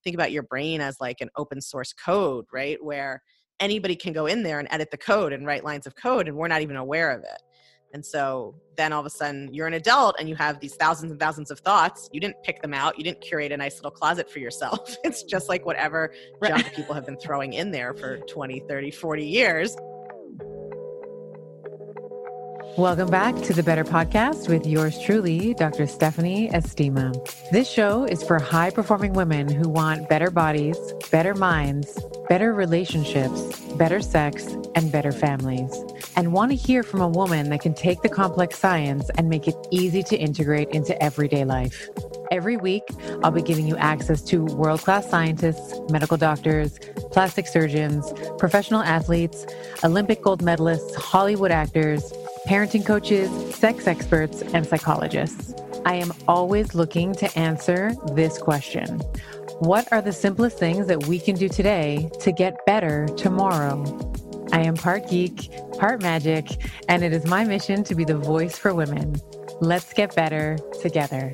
think about your brain as like an open source code, right? Where anybody can go in there and edit the code and write lines of code, and we're not even aware of it. And so then all of a sudden you're an adult and you have these thousands and thousands of thoughts. You didn't pick them out. You didn't curate a nice little closet for yourself. It's just like whatever junk people have been throwing in there for 20, 30, 40 years. Welcome back to the Better Podcast with yours truly, Dr. Stephanie Estima. This show is for high-performing women who want better bodies, better minds, better relationships, better sex, and better families, and want to hear from a woman that can take the complex science and make it easy to integrate into everyday life. Every week, I'll be giving you access to world-class scientists, medical doctors, plastic surgeons, professional athletes, Olympic gold medalists, Hollywood actors, parenting coaches, sex experts, and psychologists. I am always looking to answer this question. What are the simplest things that we can do today to get better tomorrow? I am part geek, part magic, and it is my mission to be the voice for women. Let's get better together.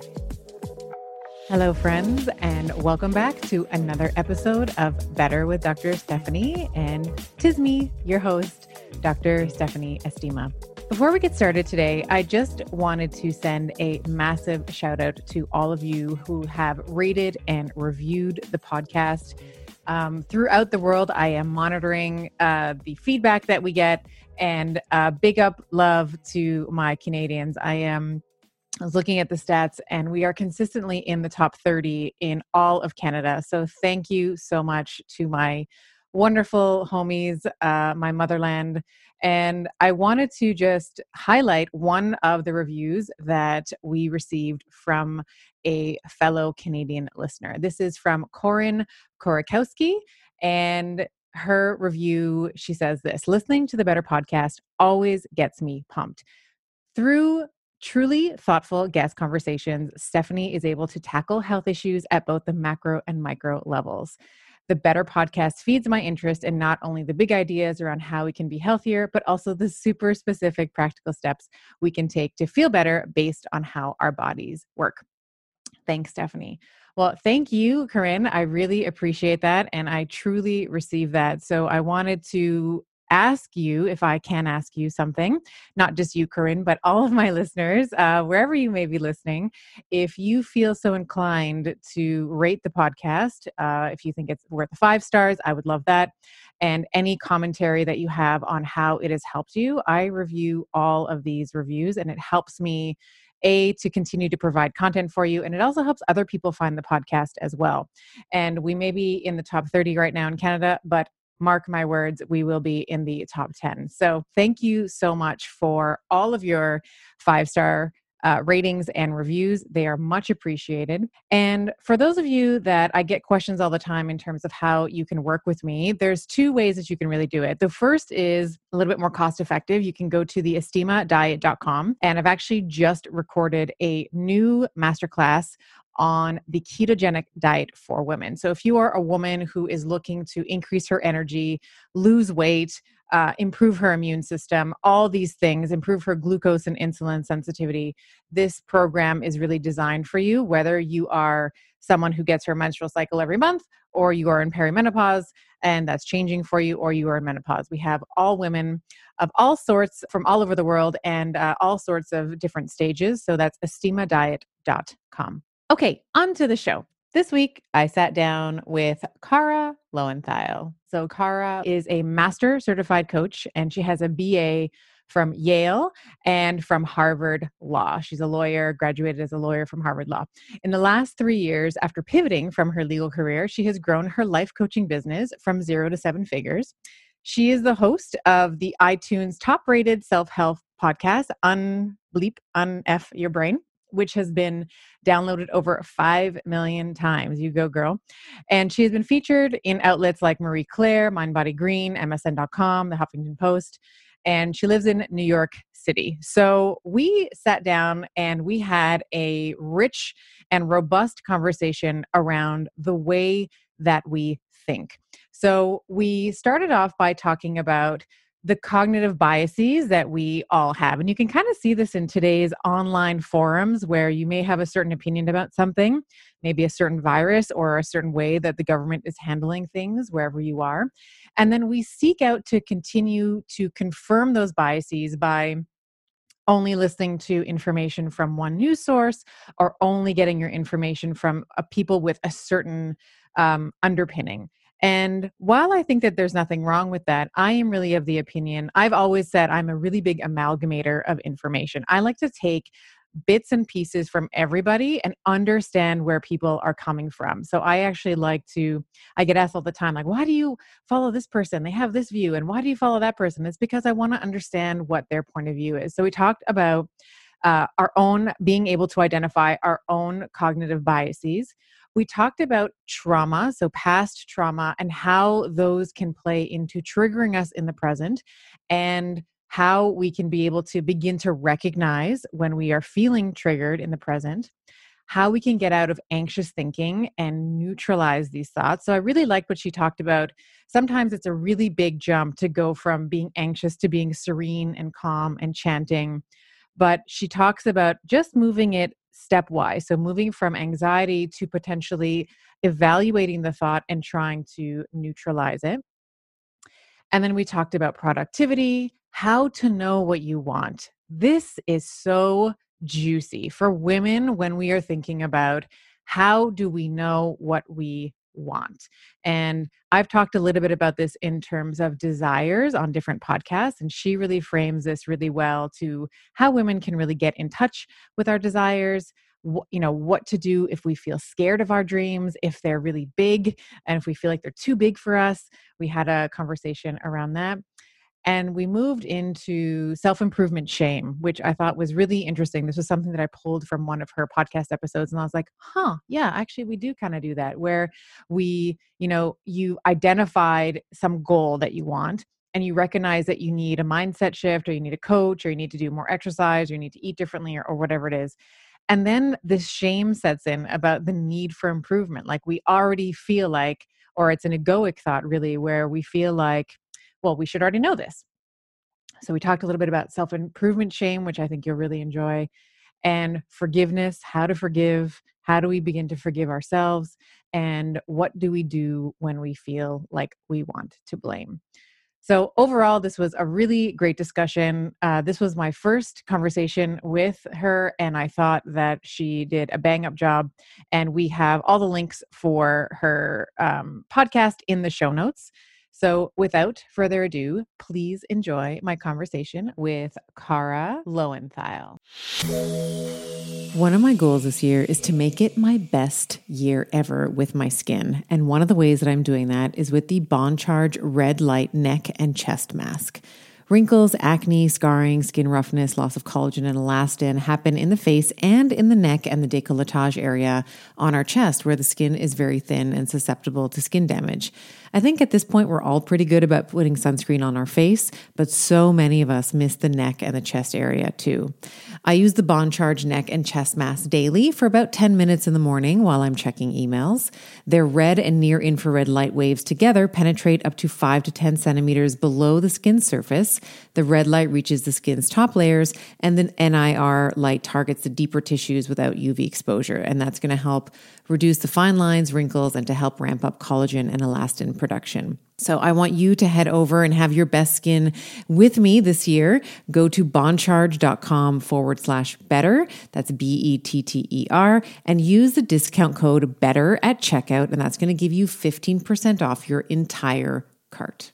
Hello, friends, and welcome back to another episode of Better with Dr. Stephanie, and 'tis me, your host, Dr. Stephanie Estima. Before we get started today, I just wanted to send a massive shout out to all of you who have rated and reviewed the podcast. Throughout the world, I am monitoring the feedback that we get, and big up love to my Canadians. I was looking at the stats, and we are consistently in the top 30 in all of Canada. So thank you so much to my wonderful homies, my motherland. And I wanted to just highlight one of the reviews that we received from a fellow Canadian listener. This is from Corinne Korakowski, and her review, she says this: listening to the Better Podcast always gets me pumped. Through truly thoughtful guest conversations, Stephanie is able to tackle health issues at both the macro and micro levels. The Better Podcast feeds my interest in not only the big ideas around how we can be healthier, but also the super specific practical steps we can take to feel better based on how our bodies work. Thanks, Stephanie. Well, thank you, Corinne. I really appreciate that, and I truly receive that. So I wanted to ask you, if I can ask you something, not just you, Corinne, but all of my listeners, wherever you may be listening, if you feel so inclined to rate the podcast, if you think it's worth 5 stars, I would love that. And any commentary that you have on how it has helped you, I review all of these reviews, and it helps me to continue to provide content for you. And it also helps other people find the podcast as well. And we may be in the top 30 right now in Canada, but mark my words, we will be in the top 10. So thank you so much for all of your 5-star ratings and reviews. They are much appreciated. And for those of you that I get questions all the time in terms of how you can work with me, there's 2 ways that you can really do it. The first is a little bit more cost effective. You can go to the estimadiet.com, and I've actually just recorded a new masterclass on the ketogenic diet for women. So if you are a woman who is looking to increase her energy, lose weight, improve her immune system, all these things, improve her glucose and insulin sensitivity, this program is really designed for you, whether you are someone who gets her menstrual cycle every month, or you are in perimenopause and that's changing for you, or you are in menopause. We have all women of all sorts from all over the world and all sorts of different stages. So that's estimadiet.com. Okay, on to the show. This week, I sat down with Cara Lowenthal. So Cara is a master certified coach, and she has a BA from Yale and from Harvard Law. She's a lawyer, graduated as a lawyer from Harvard Law. In the last 3 years, after pivoting from her legal career, she has grown her life coaching business from 0 to 7 figures. She is the host of the iTunes top-rated self-help podcast, Unbleep, Unf Your Brain, which has been downloaded over 5 million times. You go, girl. And she has been featured in outlets like Marie Claire, Mind Body Green, MSN.com, The Huffington Post, and she lives in New York City. So we sat down and we had a rich and robust conversation around the way that we think. So we started off by talking about the cognitive biases that we all have. And you can kind of see this in today's online forums where you may have a certain opinion about something, maybe a certain virus or a certain way that the government is handling things wherever you are. And then we seek out to continue to confirm those biases by only listening to information from one news source or only getting your information from people with a certain underpinning. And while I think that there's nothing wrong with that, I am really of the opinion, I've always said I'm a really big amalgamator of information. I like to take bits and pieces from everybody and understand where people are coming from. So I actually I get asked all the time, like, why do you follow this person? They have this view. And why do you follow that person? It's because I want to understand what their point of view is. So we talked about our own being able to identify our own cognitive biases. We talked about trauma, so past trauma, and how those can play into triggering us in the present, and how we can be able to begin to recognize when we are feeling triggered in the present, how we can get out of anxious thinking and neutralize these thoughts. So I really liked what she talked about. Sometimes it's a really big jump to go from being anxious to being serene and calm and chanting. But she talks about just moving it stepwise. So moving from anxiety to potentially evaluating the thought and trying to neutralize it. And then we talked about productivity, how to know what you want. This is so juicy for women when we are thinking about how do we know what we want. And I've talked a little bit about this in terms of desires on different podcasts, and she really frames this really well to how women can really get in touch with our desires, what to do if we feel scared of our dreams, if they're really big, and if we feel like they're too big for us. We had a conversation around that. And we moved into self-improvement shame, which I thought was really interesting. This was something that I pulled from one of her podcast episodes. And I was like, yeah, actually, we do kind of do that, where you identified some goal that you want, and you recognize that you need a mindset shift, or you need a coach, or you need to do more exercise, or you need to eat differently, or whatever it is. And then this shame sets in about the need for improvement. Like we already feel like, or it's an egoic thought really, where we feel like, well, we should already know this. So we talked a little bit about self-improvement shame, which I think you'll really enjoy, and forgiveness, how to forgive, how do we begin to forgive ourselves, and what do we do when we feel like we want to blame. So overall, this was a really great discussion. This was my first conversation with her, and I thought that she did a bang-up job. And we have all the links for her podcast in the show notes. So without further ado, please enjoy my conversation with Cara Lowenthal. One of my goals this year is to make it my best year ever with my skin. And one of the ways that I'm doing that is with the Bond Charge Red Light Neck and Chest Mask. Wrinkles, acne, scarring, skin roughness, loss of collagen and elastin happen in the face and in the neck and the décolletage area on our chest, where the skin is very thin and susceptible to skin damage. I think at this point, we're all pretty good about putting sunscreen on our face, but so many of us miss the neck and the chest area too. I use the Bond Charge Neck and Chest Mask daily for about 10 minutes in the morning while I'm checking emails. Their red and near infrared light waves together penetrate up to 5 to 10 centimeters below the skin surface. The red light reaches the skin's top layers, and the NIR light targets the deeper tissues without UV exposure. And that's going to help reduce the fine lines, wrinkles, and to help ramp up collagen and elastin production. So I want you to head over and have your best skin with me this year. Go to bondcharge.com/better. That's BETTER, and use the discount code BETTER at checkout. And that's going to give you 15% off your entire cart.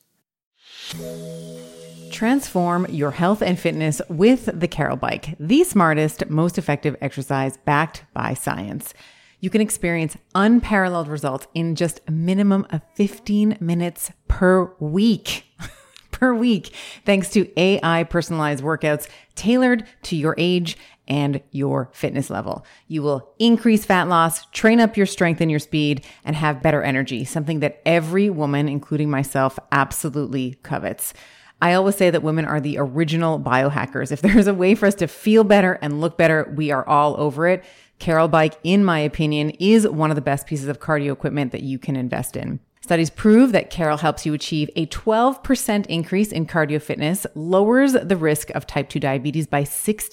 Transform your health and fitness with the Carol Bike, the smartest, most effective exercise backed by science. You can experience unparalleled results in just a minimum of 15 minutes per week. Thanks to AI personalized workouts tailored to your age and your fitness level. You will increase fat loss, train up your strength and your speed, and have better energy, something that every woman, including myself, absolutely covets. I always say that women are the original biohackers. If there's a way for us to feel better and look better, we are all over it. Carol Bike, in my opinion, is one of the best pieces of cardio equipment that you can invest in. Studies prove that Carol helps you achieve a 12% increase in cardio fitness, lowers the risk of type 2 diabetes by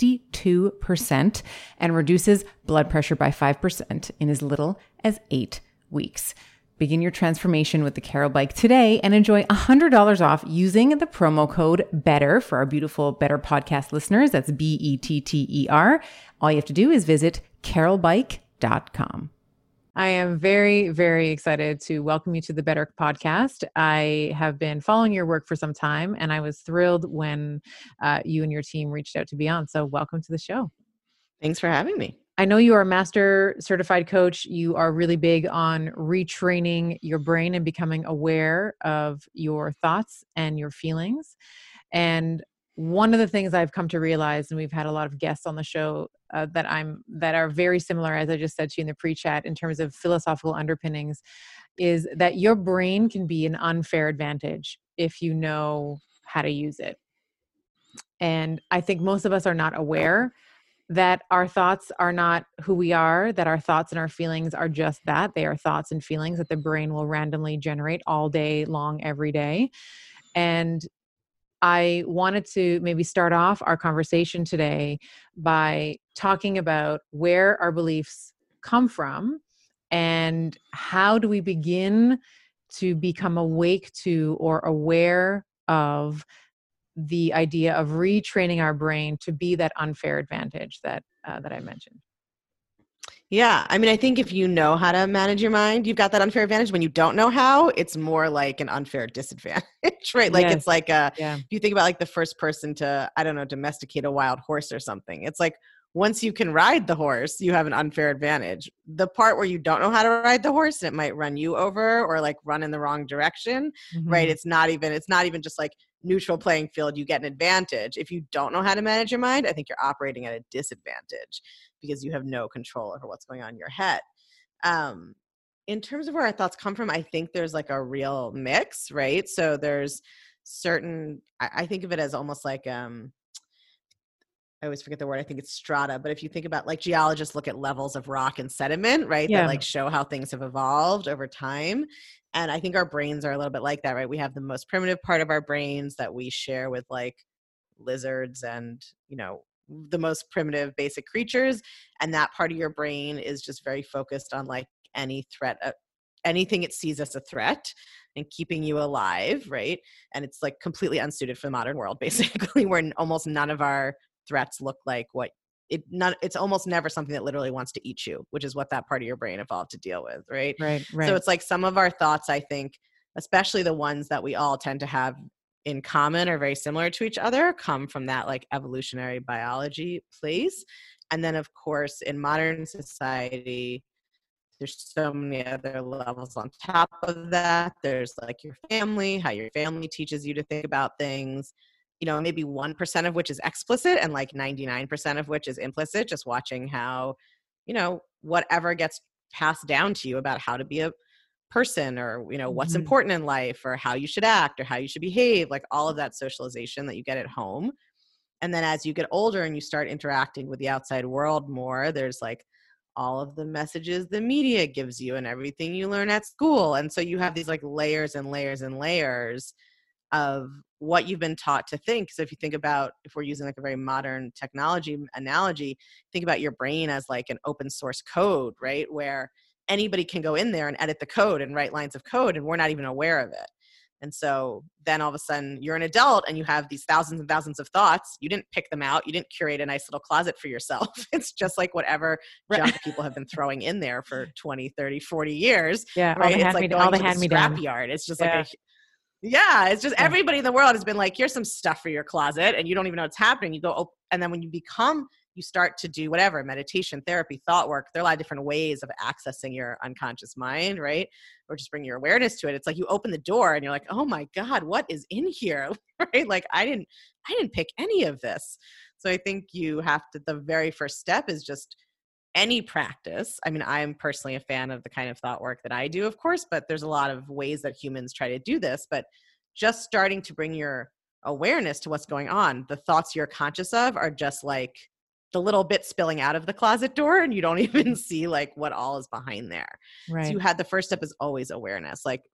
62%, and reduces blood pressure by 5% in as little as 8 weeks. Begin your transformation with the Carol Bike today and enjoy $100 off using the promo code BETTER for our beautiful Better podcast listeners. That's BETTER. All you have to do is visit carolbike.com. I am very, very excited to welcome you to the Better podcast. I have been following your work for some time, and I was thrilled when you and your team reached out to be on. So welcome to the show. Thanks for having me. I know you are a master certified coach. You are really big on retraining your brain and becoming aware of your thoughts and your feelings. And one of the things I've come to realize, and we've had a lot of guests on the show that are very similar, as I just said to you in the pre-chat, in terms of philosophical underpinnings, is that your brain can be an unfair advantage if you know how to use it. And I think most of us are not aware that our thoughts are not who we are, that our thoughts and our feelings are just that. They are thoughts and feelings that the brain will randomly generate all day long, every day. And I wanted to maybe start off our conversation today by talking about where our beliefs come from and how do we begin to become awake to or aware of the idea of retraining our brain to be that unfair advantage that I mentioned. Yeah. I mean, I think if you know how to manage your mind, you've got that unfair advantage. When you don't know how, it's more like an unfair disadvantage, right? Like, Yes. It's like if you think about like the first person to, I don't know, domesticate a wild horse or something, it's like once you can ride the horse, you have an unfair advantage. The part where you don't know how to ride the horse, it might run you over or like run in the wrong direction, right? It's not even just like neutral playing field. You get an advantage. If you don't know how to manage your mind, I think you're operating at a disadvantage because you have no control over what's going on in your head. In terms of where our thoughts come from, I think there's like a real mix, right? So there's certain, I think of it as almost like, I always forget the word. I think it's strata. But if you think about like geologists look at levels of rock and sediment, right? Yeah. That like show how things have evolved over time. And I think our brains are a little bit like that, right? We have the most primitive part of our brains that we share with like lizards and, the most primitive basic creatures. And that part of your brain is just very focused on like any threat, anything it sees as a threat and keeping you alive, right? And it's like completely unsuited for the modern world, basically, where almost none of our threats look like it's almost never something that literally wants to eat you, which is what that part of your brain evolved to deal with, right? Right. So it's like some of our thoughts, I think, especially the ones that we all tend to have in common or very similar to each other, come from that like evolutionary biology place. And then of course, in modern society, there's so many other levels on top of that. There's like your family, how your family teaches you to think about things, maybe 1% of which is explicit and like 99% of which is implicit, just watching how, whatever gets passed down to you about how to be a person or, what's important in life or how you should act or how you should behave, like all of that socialization that you get at home. And then as you get older and you start interacting with the outside world more, there's like all of the messages the media gives you and everything you learn at school. And so you have these like layers and layers and layers of what you've been taught to think. So if you think about, if we're using like a very modern technology analogy, think about your brain as like an open source code, right? Where anybody can go in there and edit the code and write lines of code and we're not even aware of it. And so then all of a sudden you're an adult and you have these thousands and thousands of thoughts. You didn't pick them out. You didn't curate a nice little closet for yourself. It's just like whatever junk people have been throwing in there for 20, 30, 40 years. Yeah. Right? It's like going to the scrapyard. It's just like it's just everybody in the world has been like, here's some stuff for your closet and you don't even know what's happening. You go, and then when you start to do whatever, meditation, therapy, thought work, there are a lot of different ways of accessing your unconscious mind, right? Or just bring your awareness to it. It's like you open the door and you're like, oh my God, what is in here? Right? Like I didn't pick any of this. So I think you have to, the very first step is just any practice. I mean, I'm personally a fan of the kind of thought work that I do, of course, but there's a lot of ways that humans try to do this, but just starting to bring your awareness to what's going on. The thoughts you're conscious of are just like the little bit spilling out of the closet door and you don't even see like what all is behind there. Right. So you had the first step is always awareness. Like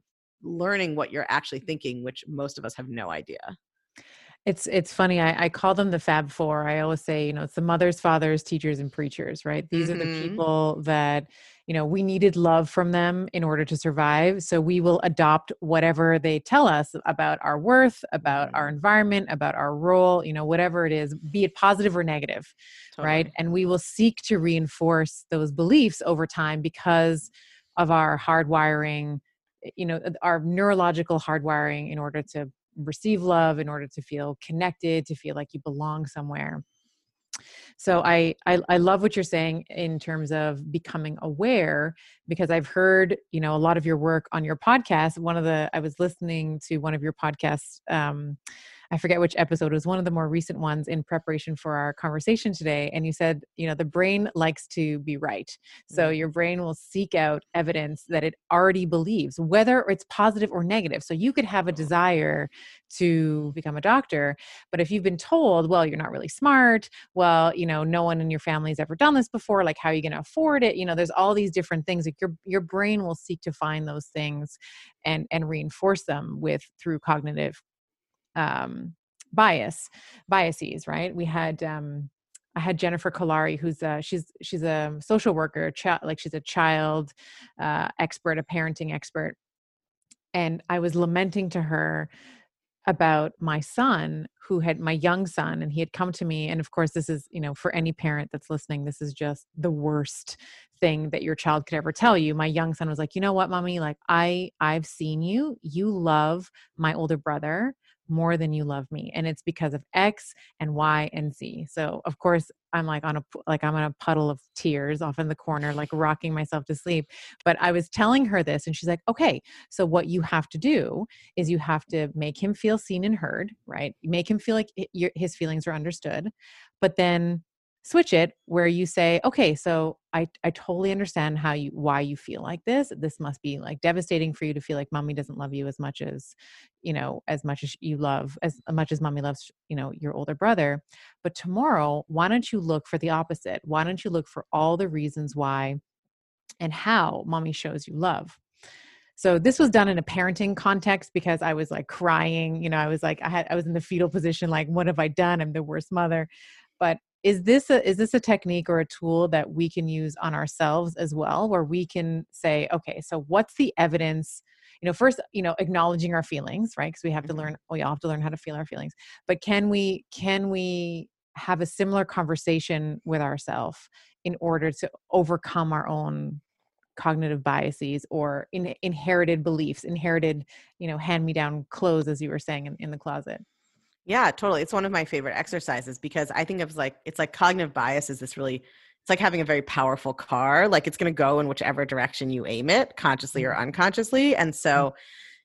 learning what you're actually thinking, which most of us have no idea. It's funny. I call them the Fab Four. I always say, it's the mothers, fathers, teachers, and preachers, right? These are the people that, we needed love from them in order to survive. So we will adopt whatever they tell us about our worth, about our environment, about our role, whatever it is, be it positive or negative, right? And we will seek to reinforce those beliefs over time because of our hardwiring, our neurological hardwiring in order to receive love, in order to feel connected, to feel like you belong somewhere. So I love what you're saying in terms of becoming aware, because I've heard, a lot of your work on your podcast. I was listening to one of your podcasts. I forget which episode. It was one of the more recent ones in preparation for our conversation today. And you said, the brain likes to be right. So your brain will seek out evidence that it already believes, whether it's positive or negative. So you could have a desire to become a doctor, but if you've been told, well, you're not really smart, well, no one in your family's ever done this before, like, how are you going to afford it? There's all these different things. Like your brain will seek to find those things and reinforce them through cognitive biases, right? I had Jennifer Kolari, who's she's a social worker, she's a child expert, a parenting expert. And I was lamenting to her about my young son, and he had come to me. And of course, this is, for any parent that's listening, this is just the worst thing that your child could ever tell you. My young son was like, you know what, mommy, like I've seen you love my older brother more than you love me. And it's because of X and Y and Z. So of course I'm like I'm in a puddle of tears off in the corner, like rocking myself to sleep. But I was telling her this and she's like, okay, so what you have to do is you have to make him feel seen and heard, right? Make him feel like his feelings are understood, but then switch it where you say, okay, so I totally understand why you feel like this. This must be like devastating for you to feel like mommy doesn't love you as much as, as much as mommy loves, your older brother. But tomorrow, why don't you look for the opposite? Why don't you look for all the reasons why and how mommy shows you love? So this was done in a parenting context because I was like crying, I was like, I was in the fetal position. Like, what have I done? I'm the worst mother. But is this a technique or a tool that we can use on ourselves as well, where we can say, okay, so what's the evidence? First, acknowledging our feelings, right? Because we all have to learn how to feel our feelings. But can we have a similar conversation with ourselves in order to overcome our own cognitive biases or inherited beliefs, hand-me-down clothes, as you were saying in the closet? Yeah, totally. It's one of my favorite exercises because I think of it's like cognitive bias is it's like having a very powerful car. Like it's going to go in whichever direction you aim it, consciously or unconsciously. And so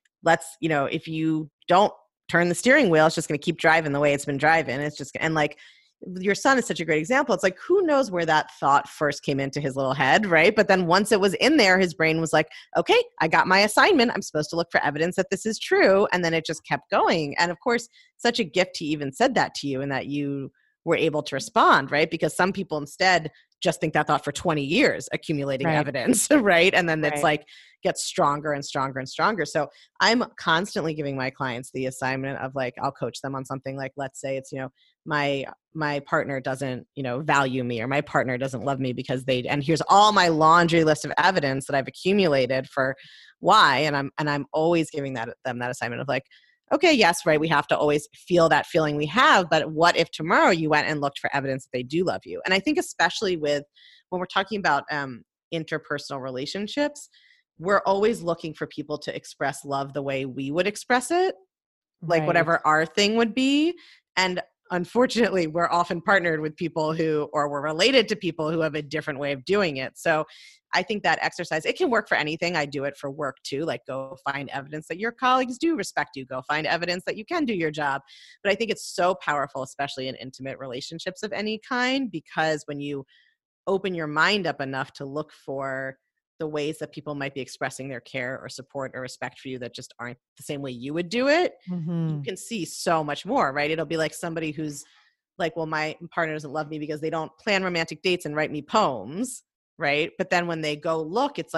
if you don't turn the steering wheel, it's just going to keep driving the way it's been driving. It's just, and like your son is such a great example. It's like, who knows where that thought first came into his little head, right? But then once it was in there, his brain was like, okay, I got my assignment. I'm supposed to look for evidence that this is true. And then it just kept going. And of course, such a gift he even said that to you and that you were able to respond, right? Because some people instead just think that thought for 20 years, accumulating evidence, right? And then it's like gets stronger and stronger and stronger. So I'm constantly giving my clients the assignment of like, I'll coach them on something like, let's say it's, my partner doesn't, value me, or my partner doesn't love me because and here's all my laundry list of evidence that I've accumulated for why. And I'm always giving them that assignment of like, okay, yes, right. We have to always feel that feeling we have, but what if tomorrow you went and looked for evidence that they do love you? And I think especially when we're talking about interpersonal relationships, we're always looking for people to express love the way we would express it, like whatever our thing would be. And unfortunately, we're often partnered with people or we're related to people who have a different way of doing it. So I think that exercise, it can work for anything. I do it for work too. Like go find evidence that your colleagues do respect you. Go find evidence that you can do your job. But I think it's so powerful, especially in intimate relationships of any kind, because when you open your mind up enough to look for the ways that people might be expressing their care or support or respect for you that just aren't the same way you would do it, you can see so much more, right? It'll be like somebody who's like, well, my partner doesn't love me because they don't plan romantic dates and write me poems, right? But then when they go look, it's like,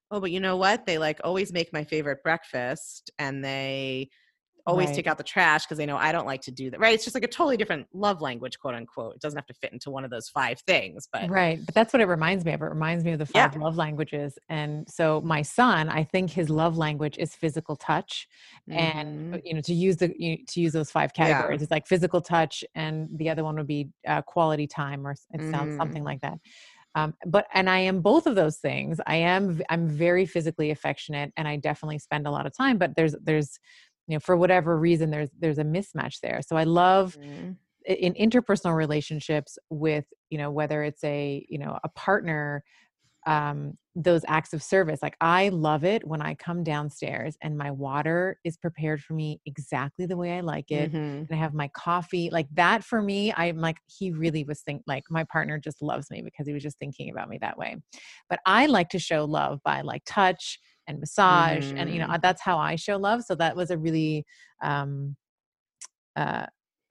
oh, but you know what? They like always make my favorite breakfast, and they always Right. take out the trash because they know I don't like to do that. Right. It's just like a totally different love language, quote unquote. It doesn't have to fit into one of those 5 things, but Right. But that's what it reminds me of. It reminds me of the yeah. 5 love languages. And so my son, I think his love language is physical touch. And, Mm-hmm. to use those 5 Yeah. categories, it's like physical touch. And the other one would be quality time, or it sounds Mm-hmm. something like that. And I am both of those things. I'm very physically affectionate, and I definitely spend a lot of time, but there's, for whatever reason, there's a mismatch there. So I love Mm-hmm. in interpersonal relationships with, whether it's a partner, those acts of service. Like, I love it when I come downstairs and my water is prepared for me exactly the way I like it. Mm-hmm. And I have my coffee like that. For me, I'm like, he really was like, my partner just loves me because he was just thinking about me that way. But I like to show love by like touch and massage, and Mm-hmm. that's how I show love. So that was a really, um, uh,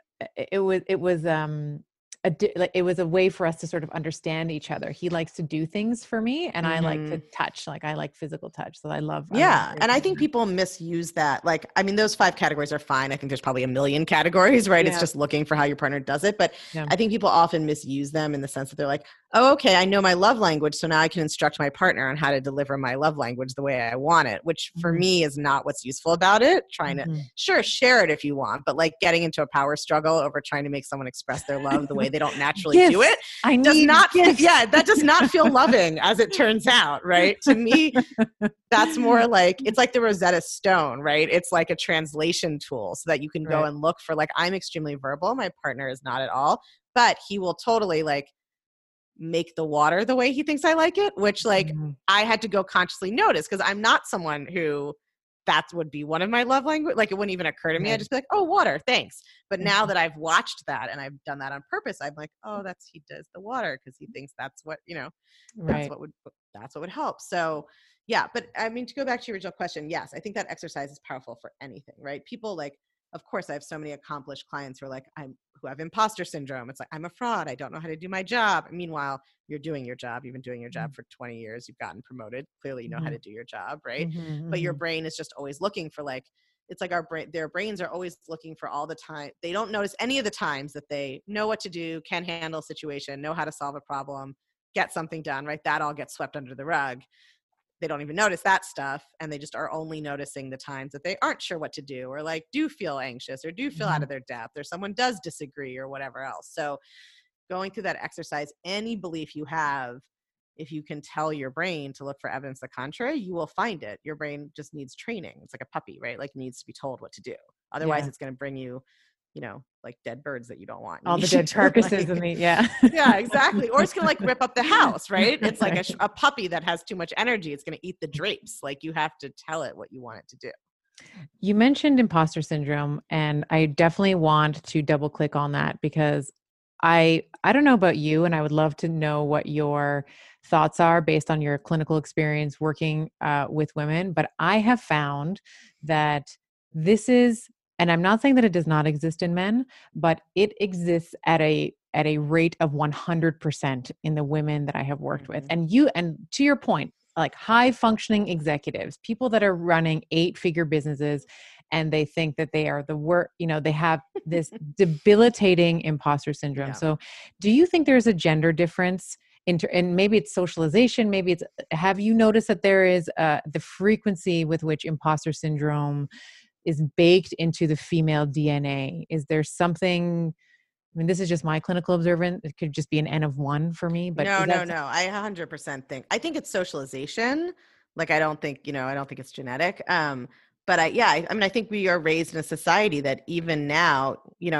it was a way for us to sort of understand each other. He likes to do things for me, and I like to Mm-hmm. touch. Like, I like physical touch. So I love Yeah. both And I of think them. people misuse that. Like, I mean, those 5 categories are fine. I think there's probably a million categories, right? It's Yeah. just looking for how your partner does it. But Yeah. I think people often misuse them in the sense that they're like, oh, okay, I know my love language. So now I can instruct my partner on how to deliver my love language the way I want it, which for Mhm. me is not what's useful about it. Trying to, Mhm. sure, share it if you want, but like getting into a power struggle over trying to make someone express their love the way they don't naturally do Gifts. it I does need not, gifts. yeah, that does not feel loving as it turns out, right? To me, that's more like, it's like the Rosetta Stone, right? It's like a translation tool so that you can go Right. and look for, like, I'm extremely verbal. My partner is not at all, but he will totally like make the water the way he thinks I like it, which like Mhm. I had to go consciously notice because I'm not someone who that would be one of my love language. Like, it wouldn't even occur to me. I'd Right. just be like, oh, water, thanks. But now Mhm. that I've watched that and I've done that on purpose, I'm like, oh, he does the water because he thinks that's what, that's Right. what would that's what would help. So yeah, but I mean, to go back to your original question, yes, I think that exercise is powerful for anything, right? People like, of course, I have so many accomplished clients who are like, who have imposter syndrome. It's like, I'm a fraud. I don't know how to do my job. Meanwhile, you're doing your job. You've been doing your job for 20 years. You've gotten promoted. Clearly, you know how Mhm. to do your job, right? Mhm. But your Mhm. brain is just always looking for like, it's like their brains are always looking for all the time. They don't notice any of the times that they know what to do, can handle a situation, know how to solve a problem, get something done, right? That all gets swept under the rug. They don't even notice that stuff, and they just are only noticing the times that they aren't sure what to do, or like do feel anxious, or do feel out Mhm. of their depth, or someone does disagree, or whatever else. So going through that exercise, any belief you have, if you can tell your brain to look for evidence the contrary, you will find it. Your brain just needs training. It's like a puppy, right? Like, needs to be told what to do. Otherwise Yeah. it's going to bring you, like dead birds that you don't want. You All the need dead to carcasses in like, the yeah. yeah, exactly. Or it's going to like rip up the house, right? It's like a puppy that has too much energy. It's going to eat the drapes. Like, you have to tell it what you want it to do. You mentioned imposter syndrome, and I definitely want to double click on that because I don't know about you, and I would love to know what your thoughts are based on your clinical experience working with women. But I have found that this is, and I'm not saying that it does not exist in men, but it exists at a rate of 100% in the women that I have worked with. Mm-hmm. And to your point, like high functioning executives, people that are running 8-figure businesses, and they think that they are the work, they have this debilitating imposter syndrome. Yeah. So do you think there's a gender difference and maybe it's socialization, maybe it's, have you noticed that there is the frequency with which imposter syndrome is baked into the female DNA? Is there something, I mean, this is just my clinical observance. It could just be an N of 1 for me, but No, is no, that, no. I 100% I think it's socialization. Like, I don't think, I don't think it's genetic. But I mean, I think we are raised in a society that even now,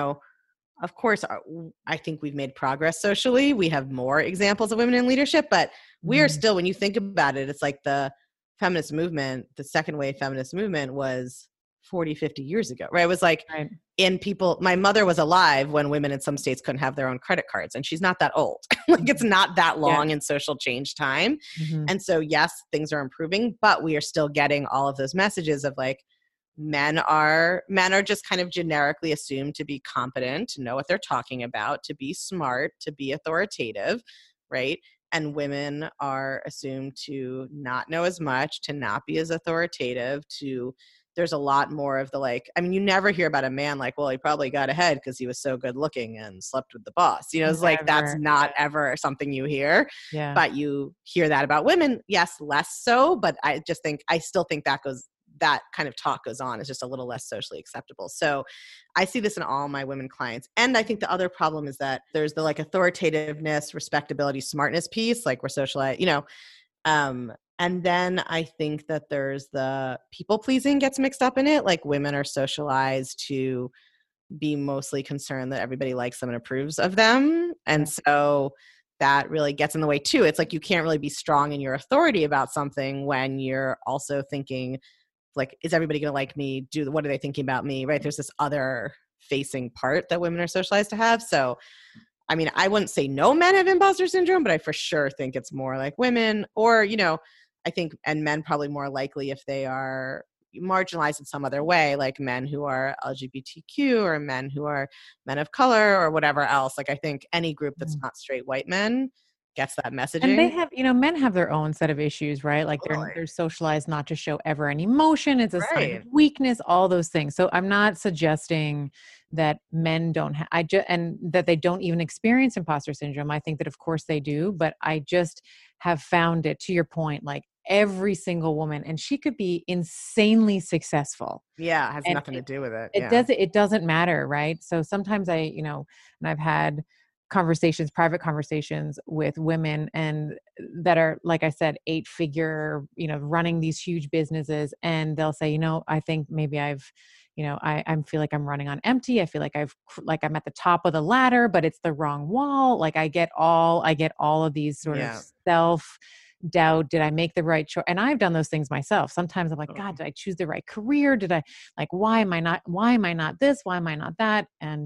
of course, I think we've made progress socially. We have more examples of women in leadership, but we are Mhm. still, when you think about it, it's like the feminist movement, the second wave feminist movement was 40, 50 years ago, right? It was like, Right. my mother was alive when women in some states couldn't have their own credit cards, and she's not that old. Like, it's not that Yeah. long in social change time. Mhm. And so, yes, things are improving, but we are still getting all of those messages of like, men are just kind of generically assumed to be competent, to know what they're talking about, to be smart, to be authoritative, right? and women are assumed to not know as much, to not be as authoritative, to there's a lot more of the like, I mean, you never hear about a man like, well, he probably got ahead because he was so good looking and slept with the boss. You know, it's like that's Never. not ever something you hear. Yeah. But you hear that about women. Yes, less so. But I still think that kind of talk goes on. It's just a little less socially acceptable. So I see this in all my women clients. And I think the other problem is that there's the like authoritativeness, respectability, smartness piece, like we're socialized, you know, and then I think that there's the people pleasing gets mixed up in it. Like women are socialized to be mostly concerned that everybody likes them and approves of them. And so that really gets in the way too. It's like you can't really be strong in your authority about something when you're also thinking like, is everybody going to like me? What are they thinking about me? Right. There's this other facing part that women are socialized to have. So I mean, I wouldn't say no men have imposter syndrome, but I for sure think it's more like women or, you know, I think, and men probably more likely if they are marginalized in some other way, like men who are LGBTQ or men who are men of color or whatever else. Like I think any group that's not straight white men gets that messaging. And they have, you know, men have their own set of issues, right? Like they're socialized not to show ever any emotion. It's a sign of weakness, all those things. So I'm not suggesting that men don't have, and that they don't even experience imposter syndrome. I think that of course they do, but I just have found it, to your point, like every single woman, and she could be insanely successful. Yeah. It has And nothing to do with it. it doesn't matter. Right. So sometimes and I've had private conversations with women and that are, like I said, 8-figure, running these huge businesses. And they'll say, I think maybe I feel like I'm running on empty. I feel like I'm at the top of the ladder, but it's the wrong wall. Like I get all of these sort of self doubt. Did I make the right choice? And I've done those things myself. Sometimes I'm like, God, did I choose the right career? Did I why am I not this? Why am I not that? And,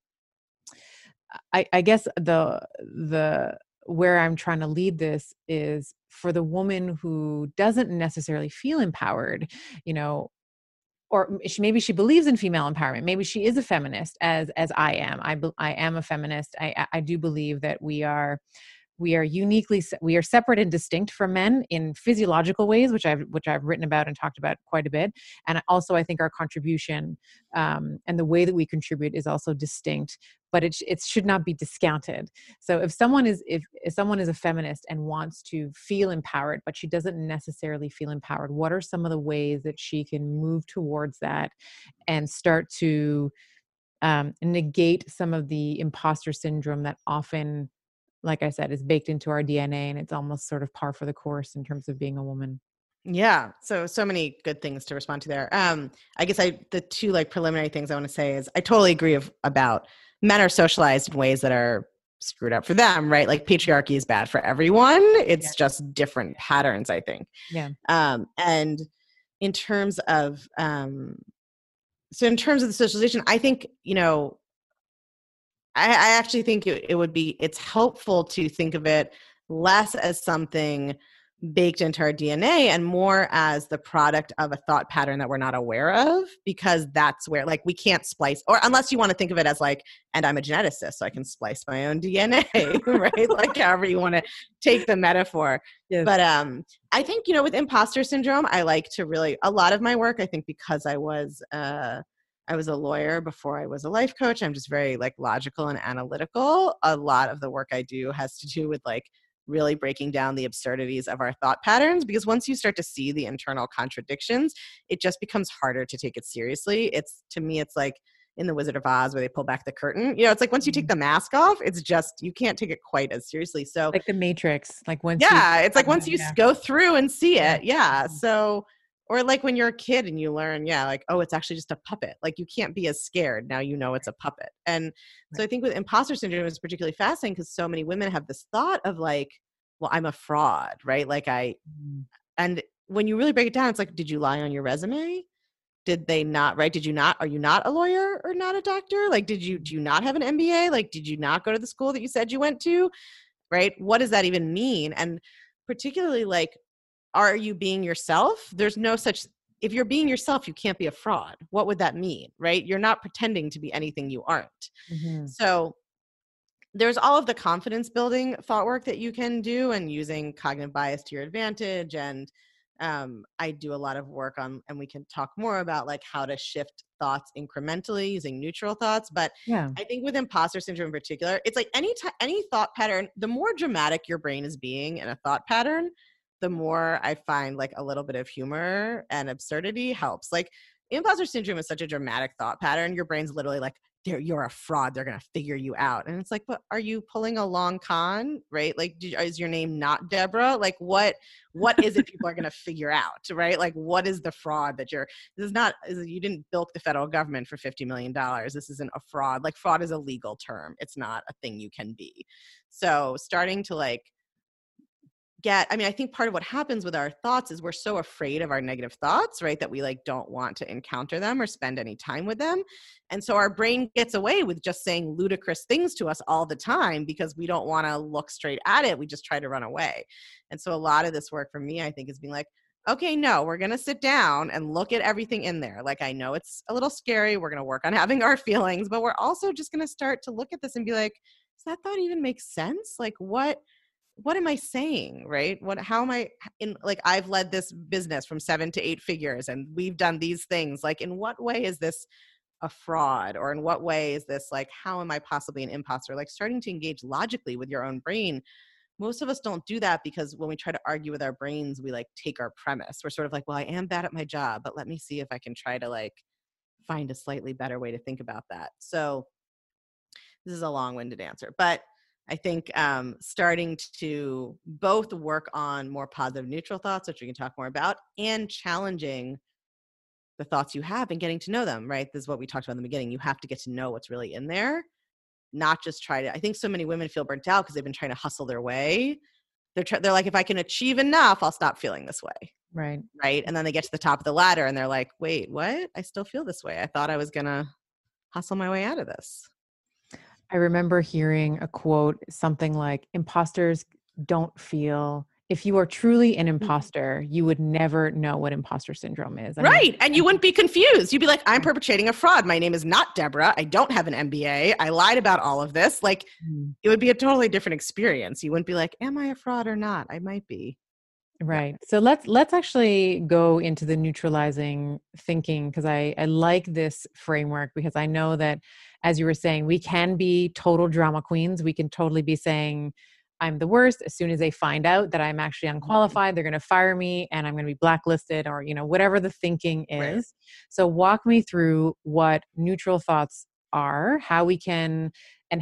I guess the where I'm trying to lead this is for the woman who doesn't necessarily feel empowered, or maybe she believes in female empowerment. Maybe she is a feminist as I am. I am a feminist. I do believe that we are separate and distinct from men in physiological ways, which I've written about and talked about quite a bit. And also I think our contribution and the way that we contribute is also distinct, but it should not be discounted. So if someone is a feminist and wants to feel empowered, but she doesn't necessarily feel empowered, what are some of the ways that she can move towards that and start to negate some of the imposter syndrome that often, like I said, is baked into our DNA, and it's almost sort of par for the course in terms of being a woman? Yeah. So many good things to respond to there. I guess the two like preliminary things I want to say is I totally agree about men are socialized in ways that are screwed up for them, right? Like patriarchy is bad for everyone. It's just different patterns, I think. Yeah. And in terms of, so in terms of the socialization, I think, I actually think it's helpful to think of it less as something baked into our DNA and more as the product of a thought pattern that we're not aware of, because that's where like we can't splice, or unless you want to think of it as like, and I'm a geneticist, so I can splice my own DNA, right? Like however you want to take the metaphor. Yes. But I think, with imposter syndrome, I like to really, a lot of my work, I think because I was a lawyer before I was a life coach, I'm just very like logical and analytical. A lot of the work I do has to do with like really breaking down the absurdities of our thought patterns, because once you start to see the internal contradictions, it just becomes harder to take it seriously. To me, it's like in The Wizard of Oz where they pull back the curtain. It's like once you take the mask off, it's just, you can't take it quite as seriously. So like the Matrix, like once it's like once you go through and see it. Yeah. So, or like when you're a kid and you learn, like, oh, it's actually just a puppet. Like you can't be as scared. Now it's a puppet. And so I think with imposter syndrome is particularly fascinating because so many women have this thought of like, well, I'm a fraud, right? Like and when you really break it down, it's like, did you lie on your resume? Did they not, right? Are you not a lawyer or not a doctor? Like, do you not have an MBA? Like, did you not go to the school that you said you went to? Right? What does that even mean? And particularly like, are you being yourself? There's no such, if you're being yourself, you can't be a fraud. What would that mean, right? You're not pretending to be anything you aren't. Mm-hmm. So there's all of the confidence building thought work that you can do and using cognitive bias to your advantage. And I do a lot of work on, and we can talk more about like how to shift thoughts incrementally using neutral thoughts. But Yeah. I think with imposter syndrome in particular, it's like any thought pattern, the more dramatic your brain is being in a thought pattern, the more I find like a little bit of humor and absurdity helps. Like imposter syndrome is such a dramatic thought pattern. Your brain's literally like, you're a fraud. They're going to figure you out. And it's like, but are you pulling a long con, right? Like, is your name not Deborah? Like what is it people are going to figure out, right? Like, what is the fraud that you didn't bilk the federal government for $50 million. This isn't a fraud. Like fraud is a legal term. It's not a thing you can be. So starting to like, I think part of what happens with our thoughts is we're so afraid of our negative thoughts, right? That we like don't want to encounter them or spend any time with them. And so our brain gets away with just saying ludicrous things to us all the time because we don't want to look straight at it. We just try to run away. And so a lot of this work for me, I think, is being like, okay, no, we're going to sit down and look at everything in there. Like, I know it's a little scary. We're going to work on having our feelings, but we're also just going to start to look at this and be like, does that thought even make sense? Like what am I saying, right? How am I in, like, I've led this business from 7 to 8 figures and we've done these things. Like, in what way is this a fraud? Or in what way is this like, how am I possibly an imposter? Like starting to engage logically with your own brain. Most of us don't do that because when we try to argue with our brains, we like take our premise. We're sort of like, well, I am bad at my job, but let me see if I can try to like find a slightly better way to think about that. So this is a long-winded answer, but I think starting to both work on more positive neutral thoughts, which we can talk more about, and challenging the thoughts you have and getting to know them, right? This is what we talked about in the beginning. You have to get to know what's really in there, not just try to, I think so many women feel burnt out because they've been trying to hustle their way. They're like, if I can achieve enough, I'll stop feeling this way. Right. Right. And then they get to the top of the ladder and they're like, wait, what? I still feel this way. I thought I was going to hustle my way out of this. I remember hearing a quote, something like, imposters don't feel, if you are truly an imposter, you would never know what imposter syndrome is. Right. And you wouldn't be confused. You'd be like, I'm perpetrating a fraud. My name is not Deborah. I don't have an MBA. I lied about all of this. Like, it would be a totally different experience. You wouldn't be like, am I a fraud or not? I might be. Right. So let's actually go into the neutralizing thinking, because I like this framework, because I know that, as you were saying, we can be total drama queens. We can totally be saying, I'm the worst. As soon as they find out that I'm actually unqualified, they're going to fire me and I'm going to be blacklisted, or, whatever the thinking is. Right. So walk me through what neutral thoughts are, how we can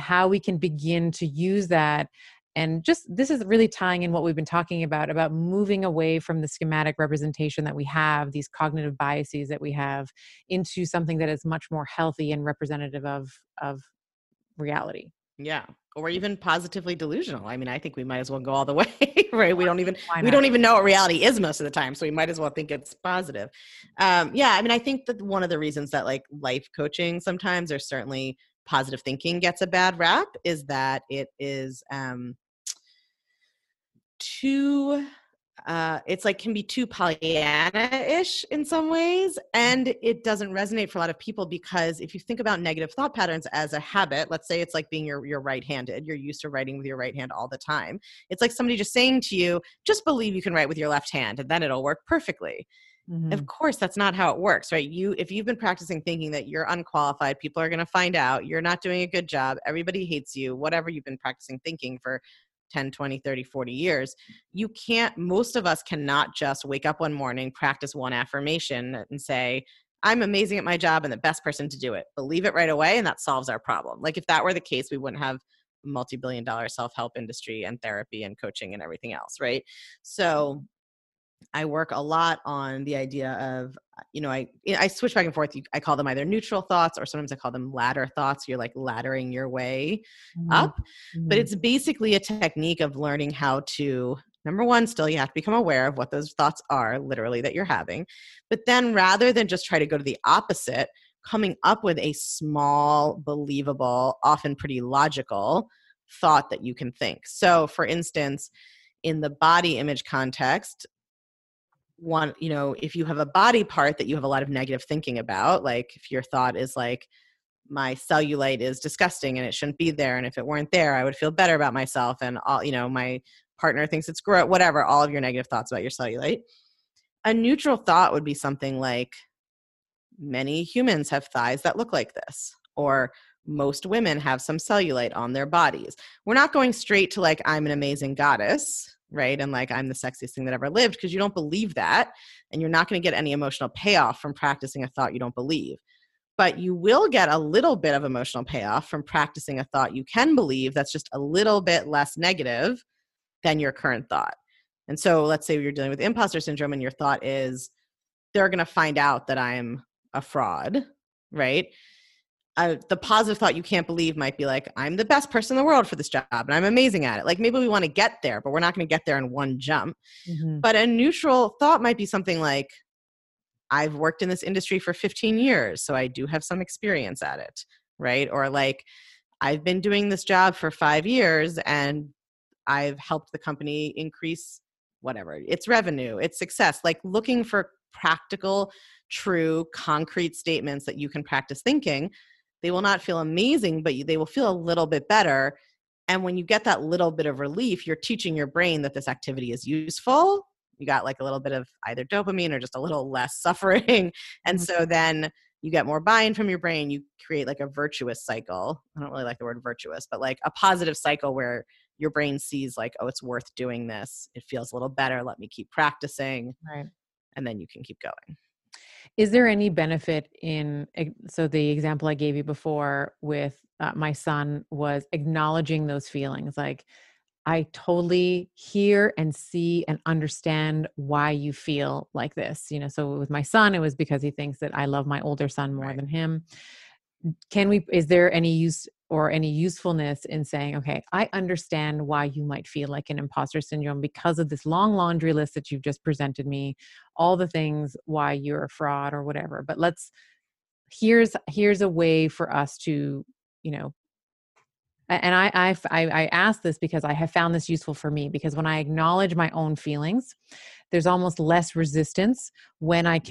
begin to use that. And just, this is really tying in what we've been talking about moving away from the schematic representation that we have, these cognitive biases that we have, into something that is much more healthy and representative of reality. Yeah. Or even positively delusional. I mean, I think we might as well go all the way, right? We don't even know what reality is most of the time. So we might as well think it's positive. Yeah. I mean, I think that one of the reasons that like life coaching sometimes, or certainly positive thinking, gets a bad rap is that it is it's like can be too Pollyanna-ish in some ways, and it doesn't resonate for a lot of people, because if you think about negative thought patterns as a habit, let's say it's like being you're right-handed, you're used to writing with your right hand all the time. It's like somebody just saying to you, just believe you can write with your left hand and then it'll work perfectly. Mm-hmm. Of course, that's not how it works, right? If you've been practicing thinking that you're unqualified, people are going to find out, you're not doing a good job, everybody hates you, whatever you've been practicing thinking for 10, 20, 30, 40 years, most of us cannot just wake up one morning, practice one affirmation and say, I'm amazing at my job and the best person to do it. Believe it right away and that solves our problem. Like if that were the case, we wouldn't have a multi-billion-dollar self-help industry and therapy and coaching and everything else, right? So I work a lot on the idea of, I switch back and forth. I call them either neutral thoughts, or sometimes I call them ladder thoughts. You're like laddering your way up. But it's basically a technique of learning how to, number one, still you have to become aware of what those thoughts are, literally, that you're having. But then rather than just try to go to the opposite, coming up with a small, believable, often pretty logical thought that you can think. So for instance, in the body image context, if you have a body part that you have a lot of negative thinking about, like if your thought is like, my cellulite is disgusting and it shouldn't be there. And if it weren't there, I would feel better about myself. And all, my partner thinks it's gross, whatever, all of your negative thoughts about your cellulite. A neutral thought would be something like, many humans have thighs that look like this, or most women have some cellulite on their bodies. We're not going straight to like, I'm an amazing goddess, right? And like, I'm the sexiest thing that ever lived, because you don't believe that. And you're not going to get any emotional payoff from practicing a thought you don't believe. But you will get a little bit of emotional payoff from practicing a thought you can believe that's just a little bit less negative than your current thought. And so let's say you're dealing with imposter syndrome and your thought is, they're going to find out that I'm a fraud, right? The positive thought you can't believe might be like, I'm the best person in the world for this job and I'm amazing at it. Like maybe we want to get there, but we're not going to get there in one jump. Mm-hmm. But a neutral thought might be something like, I've worked in this industry for 15 years, so I do have some experience at it, right? Or like, I've been doing this job for 5 years and I've helped the company increase whatever, its revenue, its success. Like looking for practical, true, concrete statements that you can practice thinking. They will not feel amazing, but they will feel a little bit better. And when you get that little bit of relief, you're teaching your brain that this activity is useful. You got like a little bit of either dopamine or just a little less suffering. And so then you get more buy-in from your brain. You create like a virtuous cycle. I don't really like the word virtuous, but like a positive cycle where your brain sees like, oh, it's worth doing this. It feels a little better. Let me keep practicing. Right. And then you can keep going. Is there any benefit so the example I gave you before with my son was acknowledging those feelings. Like, I totally hear and see and understand why you feel like this. So with my son, it was because he thinks that I love my older son more than him. Is there any use or any usefulness in saying, okay, I understand why you might feel like an imposter syndrome because of this long laundry list that you've just presented me, all the things why you're a fraud or whatever. But here's a way for us to, and I ask this because I have found this useful for me, because when I acknowledge my own feelings, there's almost less resistance when I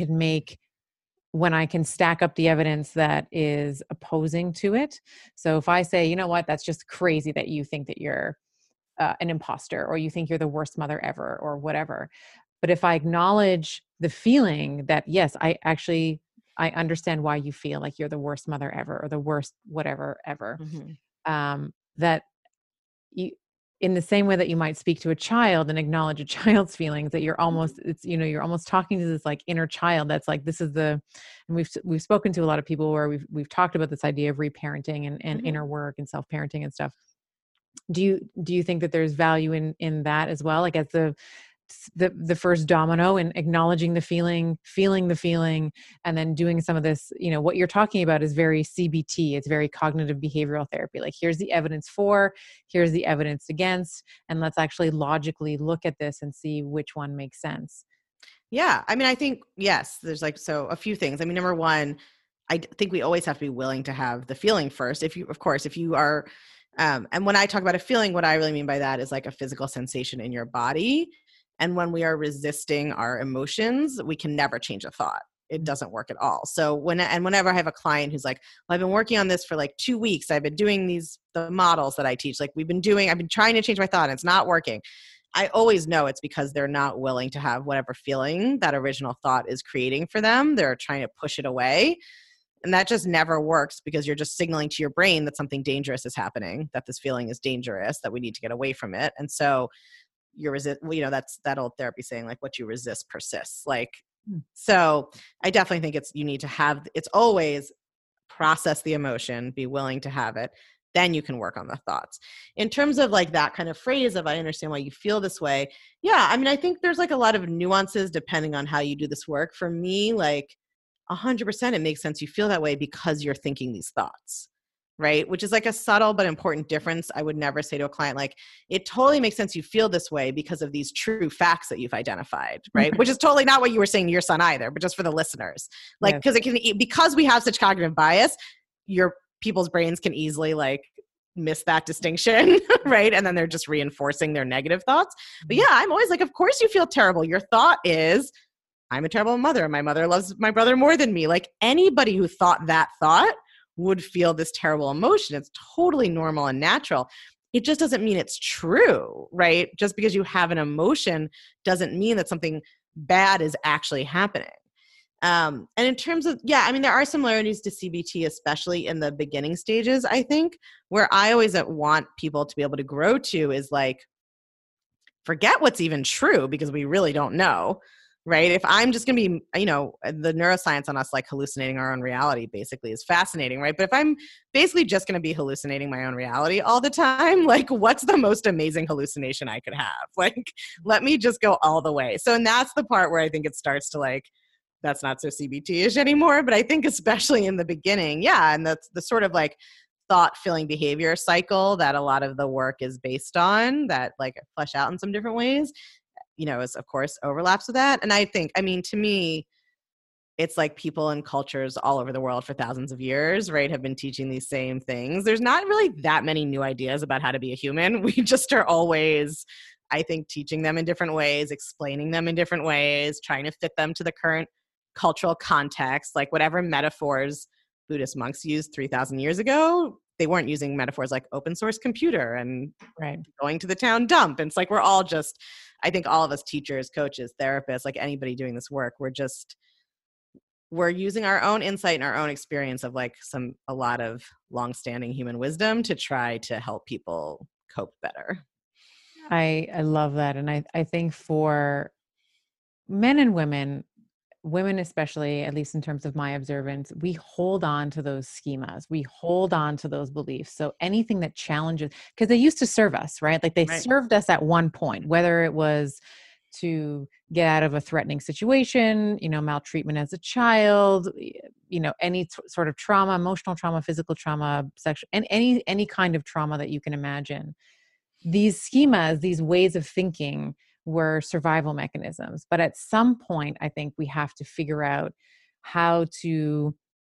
can stack up the evidence that is opposing to it. So if I say, you know what, that's just crazy that you think that you're an imposter, or you think you're the worst mother ever, or whatever. But if I acknowledge the feeling that, yes, I understand why you feel like you're the worst mother ever, or the worst whatever ever. Mm-hmm. That you, in the same way that you might speak to a child and acknowledge a child's feelings, that you're almost talking to this like inner child. That's like, and we've spoken to a lot of people where we've talked about this idea of reparenting and mm-hmm. inner work and self-parenting and stuff. Do you think that there's value in that as well? Like as the first domino in acknowledging the feeling the feeling, and then doing some of this, what you're talking about is very CBT. It's very cognitive behavioral therapy. Like, here's the evidence for, here's the evidence against, and let's actually logically look at this and see which one makes sense. Yeah. I mean, I think, yes, there's a few things. I mean, number one, I think we always have to be willing to have the feeling first. If you are, and when I talk about a feeling, what I really mean by that is like a physical sensation in your body. And when we are resisting our emotions, we can never change a thought. It doesn't work at all. So whenever I have a client who's like, well, I've been working on this for like 2 weeks. I've been doing the models that I teach. Like I've been trying to change my thought and it's not working. I always know it's because they're not willing to have whatever feeling that original thought is creating for them. They're trying to push it away. And that just never works, because you're just signaling to your brain that something dangerous is happening, that this feeling is dangerous, that we need to get away from it. And so that's that old therapy saying, like, what you resist persists. So I definitely think you need to it's always process the emotion, be willing to have it. Then you can work on the thoughts. In terms of like that kind of phrase of, I understand why you feel this way. Yeah. I mean, I think there's like a lot of nuances depending on how you do this work. For me, like 100%, it makes sense you feel that way because you're thinking these thoughts. Right? Which is like a subtle but important difference. I would never say to a client, like, it totally makes sense you feel this way because of these true facts that you've identified, right? Which is totally not what you were saying to your son either, but just for the listeners. Like, because we have such cognitive bias, people's brains can easily like miss that distinction, right? And then they're just reinforcing their negative thoughts. But yeah, I'm always like, of course you feel terrible. Your thought is, I'm a terrible mother. My mother loves my brother more than me. Like, anybody who thought that thought would feel this terrible emotion. It's totally normal and natural. It just doesn't mean it's true, right? Just because you have an emotion doesn't mean that something bad is actually happening. And in terms of, there are similarities to CBT, especially in the beginning stages, I think. Where I always want people to be able to grow to is like, forget what's even true, because we really don't know, right? If I'm just going to be, the neuroscience on us like hallucinating our own reality basically is fascinating, right? But if I'm basically just going to be hallucinating my own reality all the time, like what's the most amazing hallucination I could have? Like, let me just go all the way. So, and that's the part where I think it starts to like, that's not so CBT-ish anymore. But I think especially in the beginning, and that's the sort of like thought, feeling, behavior cycle that a lot of the work is based on, that like flesh out in some different ways, is of course overlaps with that. And I think, to me, it's like people and cultures all over the world for thousands of years, right, have been teaching these same things. There's not really that many new ideas about how to be a human. We just are always, I think, teaching them in different ways, explaining them in different ways, trying to fit them to the current cultural context. Like whatever metaphors Buddhist monks used 3,000 years ago, they weren't using metaphors like open source computer and going to the town dump. And it's like, we're all just, I think all of us teachers, coaches, therapists, like anybody doing this work, we're using our own insight and our own experience of like a lot of longstanding human wisdom to try to help people cope better. I love that. And I think for men and women especially, at least in terms of my observance, we hold on to those schemas. We hold on to those beliefs. So anything that challenges, because they used to serve us, right? Like they served us at one point, whether it was to get out of a threatening situation, maltreatment as a child, any sort of trauma, emotional trauma, physical trauma, sexual, and any kind of trauma that you can imagine. These schemas, these ways of thinking were survival mechanisms. But at some point, I think we have to figure out how to,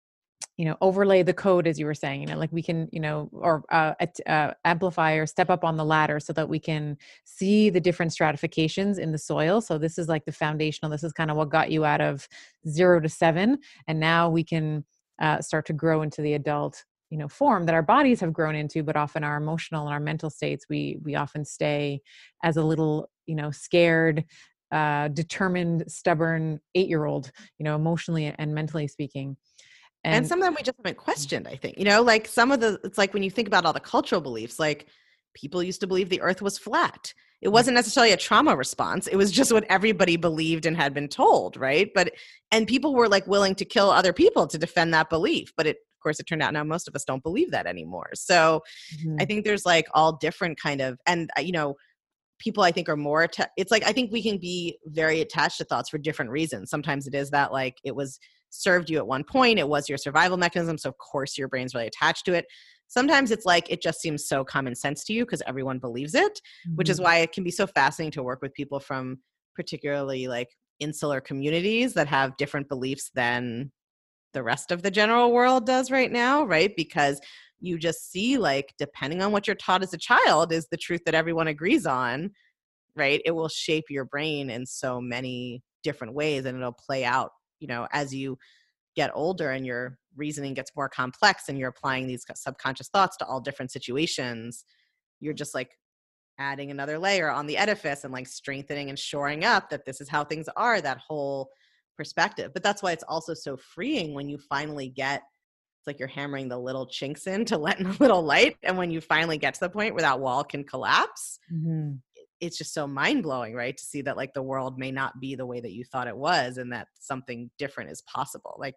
overlay the code, as you were saying, like we can, or amplify or step up on the ladder so that we can see the different stratifications in the soil. So this is like the foundational, this is kind of what got you out of 0 to 7. And now we can start to grow into the adult form that our bodies have grown into, but often our emotional and our mental states, we often stay as a little, scared, determined, stubborn 8-year-old, emotionally and mentally speaking. And some of them we just haven't questioned, I think, like it's like when you think about all the cultural beliefs, like people used to believe the earth was flat. It wasn't necessarily a trauma response. It was just what everybody believed and had been told, right? And people were like willing to kill other people to defend that belief. But of course, it turned out now most of us don't believe that anymore. So I think there's like all different kind of, and people I think are more, it's like, I think we can be very attached to thoughts for different reasons. Sometimes it is that like it was served you at one point, it was your survival mechanism. So of course your brain's really attached to it. Sometimes it's like, it just seems so common sense to you because everyone believes it, which is why it can be so fascinating to work with people from particularly like insular communities that have different beliefs than the rest of the general world does right now, right? Because you just see like, depending on what you're taught as a child is the truth that everyone agrees on, right? It will shape your brain in so many different ways, and it'll play out, as you get older and your reasoning gets more complex and you're applying these subconscious thoughts to all different situations. You're just like adding another layer on the edifice and like strengthening and shoring up that this is how things are, that whole perspective. But that's why it's also so freeing when you finally get, it's like you're hammering the little chinks in to let in a little light. And when you finally get to the point where that wall can collapse, it's just so mind-blowing, right? To see that like the world may not be the way that you thought it was and that something different is possible. Like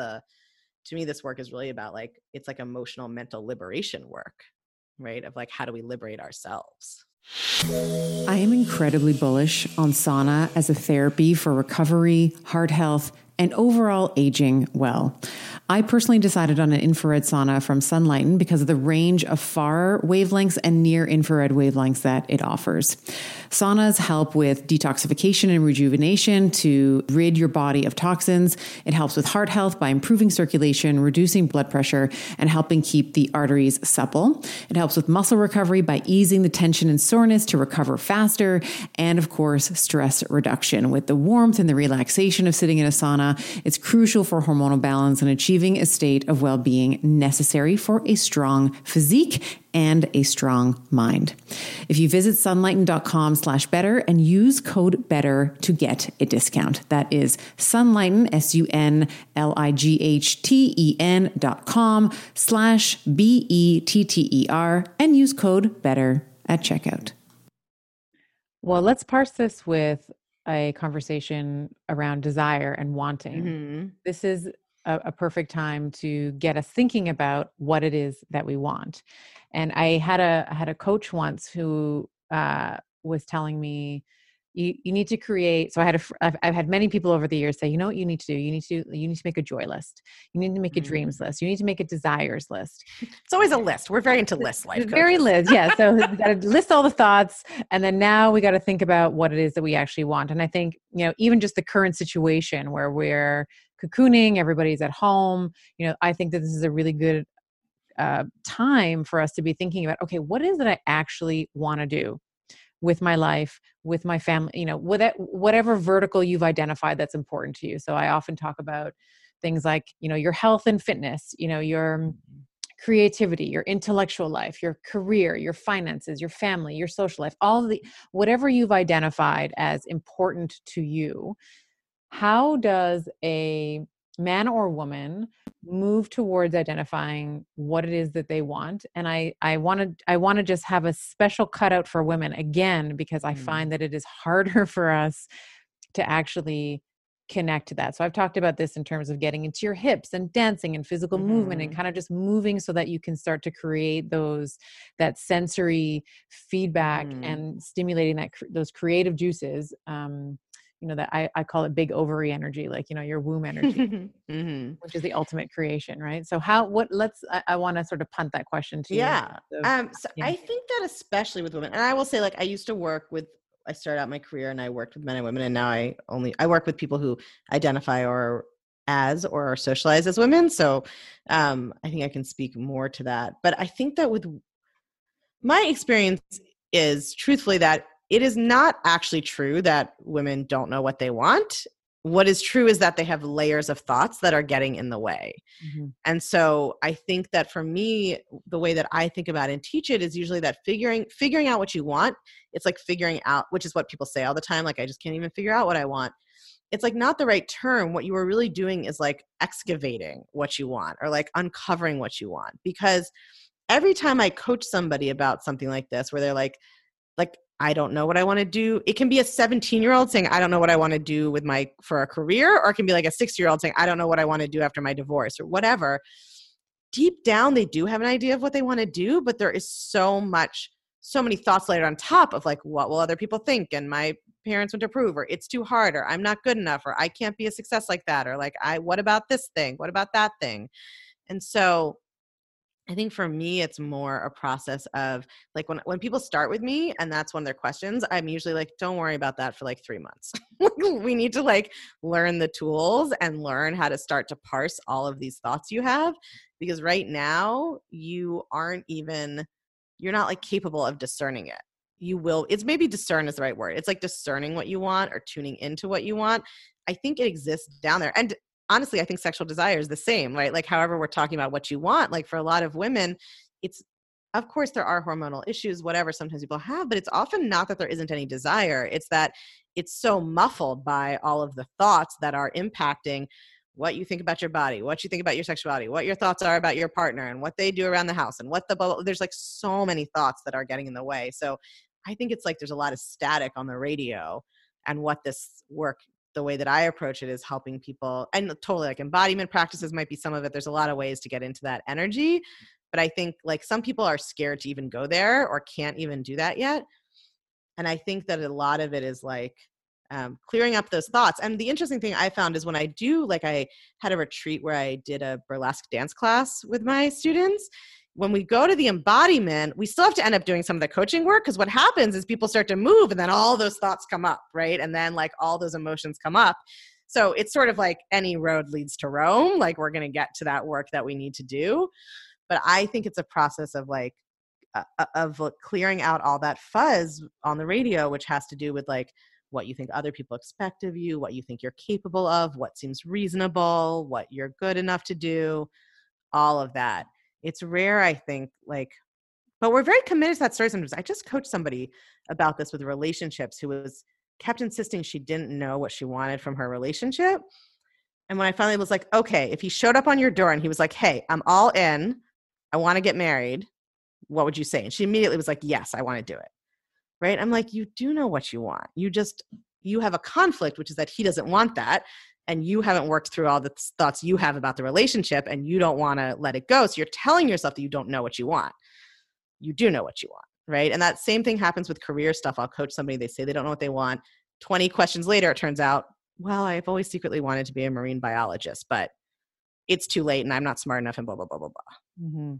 to me, this work is really about like, it's like emotional, mental liberation work, right? Of like, how do we liberate ourselves? I am incredibly bullish on sauna as a therapy for recovery, heart health, and overall aging well. I personally decided on an infrared sauna from Sunlighten because of the range of far wavelengths and near infrared wavelengths that it offers. Saunas help with detoxification and rejuvenation to rid your body of toxins. It helps with heart health by improving circulation, reducing blood pressure, and helping keep the arteries supple. It helps with muscle recovery by easing the tension and soreness to recover faster. And of course, stress reduction. With the warmth and the relaxation of sitting in a sauna, it's crucial for hormonal balance and achieving achieving a state of well-being necessary for a strong physique and a strong mind. If you visit sunlighten.com/better and use code BETTER to get a discount. That is Sunlighten, sunlighten.com/BETTER and use code BETTER at checkout. Well, let's parse this with a conversation around desire and wanting. Mm-hmm. This is a perfect time to get us thinking about what it is that we want. And I had a coach once who was telling me, you need to create. So I've had many people over the years say, you know what you need to do? You need to make a joy list. You need to make a dreams list. You need to make a desires list. It's always a list. We're very into lists, life coaches. Very list. Yeah. So we got to list all the thoughts. And then now we got to think about what it is that we actually want. And I think, even just the current situation where we're cocooning, everybody's at home, I think that this is a really good time for us to be thinking about, okay, what is it I actually want to do with my life, with my family, whatever vertical you've identified that's important to you. So I often talk about things like, your health and fitness, your creativity, your intellectual life, your career, your finances, your family, your social life, whatever you've identified as important to you. How does a man or woman move towards identifying what it is that they want? And I want to just have a special cutout for women again, because I find that it is harder for us to actually connect to that. So I've talked about this in terms of getting into your hips and dancing and physical movement and kind of just moving so that you can start to create that sensory feedback and stimulating those creative juices. That I call it big ovary energy, like, your womb energy, which is the ultimate creation, right? So I want to sort of punt that question to you. Yeah. I think that especially with women, and I will say, like, I started out my career and I worked with men and women, and now I work with people who identify or are socialized as women. So I think I can speak more to that. But I think that with my experience is truthfully that it is not actually true that women don't know what they want. What is true is that they have layers of thoughts that are getting in the way. Mm-hmm. And so I think that for me, the way that I think about and teach it is usually that figuring out what you want. It's like figuring out, which is what people say all the time. Like, I just can't even figure out what I want. It's like not the right term. What you are really doing is like excavating what you want, or like uncovering what you want. Because every time I coach somebody about something like this, where they're like, I don't know what I want to do. It can be a 17-year-old saying, I don't know what I want to do for a career, or it can be like a 60-year-old saying, I don't know what I want to do after my divorce, or whatever. Deep down, they do have an idea of what they want to do, but there is so many thoughts layered on top of like, what will other people think? And my parents wouldn't approve, or it's too hard, or I'm not good enough, or I can't be a success like that, or like, what about this thing? What about that thing? And so I think for me, it's more a process of like when people start with me and that's one of their questions, I'm usually like, don't worry about that for like 3 months. We need to like learn the tools and learn how to start to parse all of these thoughts you have, because right now you're not like capable of discerning it. You will, it's maybe discern is the right word. It's like discerning what you want or tuning into what you want. I think it exists down there. And honestly, I think sexual desire is the same, right? Like however we're talking about what you want, like for a lot of women, of course there are hormonal issues, whatever sometimes people have, but it's often not that there isn't any desire. It's that it's so muffled by all of the thoughts that are impacting what you think about your body, what you think about your sexuality, what your thoughts are about your partner and what they do around the house and there's like so many thoughts that are getting in the way. So I think it's like there's a lot of static on the radio, and what this work, the way that I approach it, is helping people, and totally like embodiment practices might be some of it. There's a lot of ways to get into that energy, but I think like some people are scared to even go there or can't even do that yet. And I think that a lot of it is like clearing up those thoughts. And the interesting thing I found is when I had a retreat where I did a burlesque dance class with my students. When we go to the embodiment, we still have to end up doing some of the coaching work, because what happens is people start to move and then all those thoughts come up, right? And then like all those emotions come up. So it's sort of like any road leads to Rome. Like we're going to get to that work that we need to do. But I think it's a process of like, clearing out all that fuzz on the radio, which has to do with like what you think other people expect of you, what you think you're capable of, what seems reasonable, what you're good enough to do, all of that. It's rare, I think, like, but we're very committed to that story sometimes. I just coached somebody about this with relationships who was kept insisting she didn't know what she wanted from her relationship. And when I finally was like, okay, if he showed up on your door and he was like, hey, I'm all in, I want to get married, what would you say? And she immediately was like, yes, I want to do it. Right? I'm like, you do know what you want. You have a conflict, which is that he doesn't want that. And you haven't worked through all the thoughts you have about the relationship and you don't want to let it go. So you're telling yourself that you don't know what you want. You do know what you want. Right? And that same thing happens with career stuff. I'll coach somebody, they say they don't know what they want. 20 questions later, it turns out, well, I've always secretly wanted to be a marine biologist, but it's too late and I'm not smart enough and blah, blah, blah, blah, blah. Mm-hmm.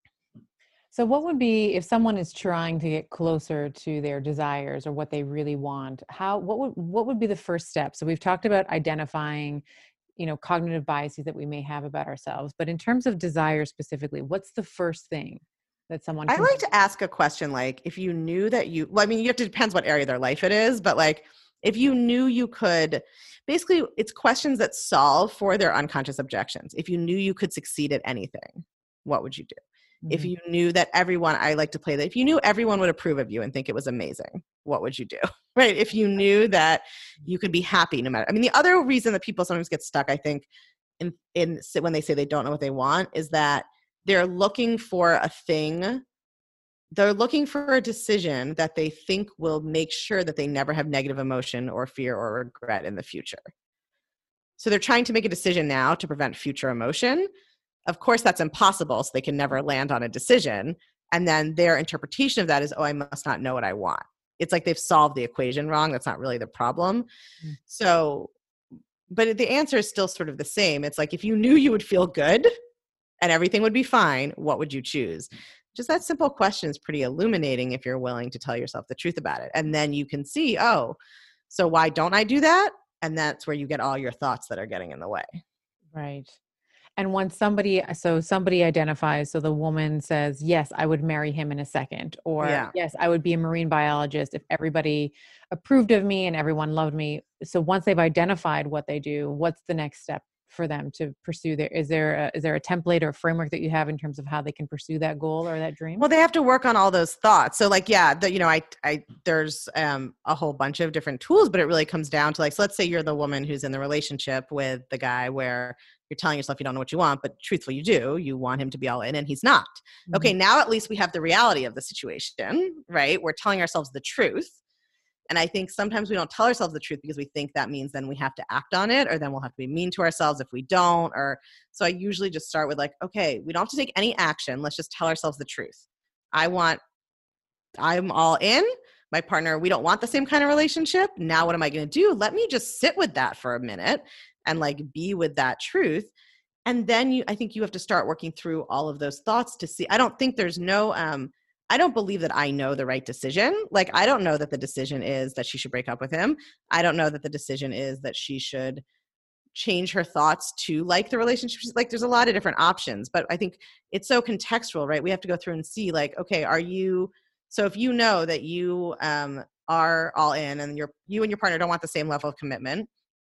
So what would be, if someone is trying to get closer to their desires or what they really want, what would be the first step? So we've talked about identifying, cognitive biases that we may have about ourselves, but in terms of desire specifically, what's the first thing that someone I like to ask a question like, if you knew that you have to, depends what area of their life it is, but like, if you knew you could, basically it's questions that solve for their unconscious objections. If you knew you could succeed at anything, what would you do? Mm-hmm. If you knew that I like to play that, if you knew everyone would approve of you and think it was amazing, what would you do? Right? If you knew that you could be happy no matter, the other reason that people sometimes get stuck, I think, in when they say they don't know what they want is that they're looking for a thing. They're looking for a decision that they think will make sure that they never have negative emotion or fear or regret in the future. So they're trying to make a decision now to prevent future emotion. Of course, that's impossible, so they can never land on a decision. And then their interpretation of that is, oh, I must not know what I want. It's like they've solved the equation wrong. That's not really the problem. Mm-hmm. So, but the answer is still sort of the same. It's like, if you knew you would feel good and everything would be fine, what would you choose? Just that simple question is pretty illuminating if you're willing to tell yourself the truth about it. And then you can see, oh, so why don't I do that? And that's where you get all your thoughts that are getting in the way. Right. And when somebody identifies, so the woman says, yes, I would marry him in a second, or yes, I would be a marine biologist if everybody approved of me and everyone loved me. So once they've identified what they do, what's the next step for them to pursue is there a template or a framework that you have in terms of how they can pursue that goal or that dream? Well, they have to work on all those thoughts. So like, there's a whole bunch of different tools, but it really comes down to like, so let's say you're the woman who's in the relationship with the guy where you're telling yourself you don't know what you want, but truthfully you do. You want him to be all in and he's not. Mm-hmm. Okay, now at least we have the reality of the situation, right? We're telling ourselves the truth. And I think sometimes we don't tell ourselves the truth because we think that means then we have to act on it, or then we'll have to be mean to ourselves if we don't. Or so I usually just start with like, okay, we don't have to take any action. Let's just tell ourselves the truth. I'm all in. My partner, we don't want the same kind of relationship. Now what am I going to do? Let me just sit with that for a minute and like be with that truth. And then I think you have to start working through all of those thoughts to see. I don't think there's no, I don't believe that I know the right decision. Like, I don't know that the decision is that she should break up with him. I don't know that the decision is that she should change her thoughts to like the relationship. Like, there's a lot of different options, but I think it's so contextual, right? We have to go through and see like, okay, so if you know that you are all in and you and your partner don't want the same level of commitment,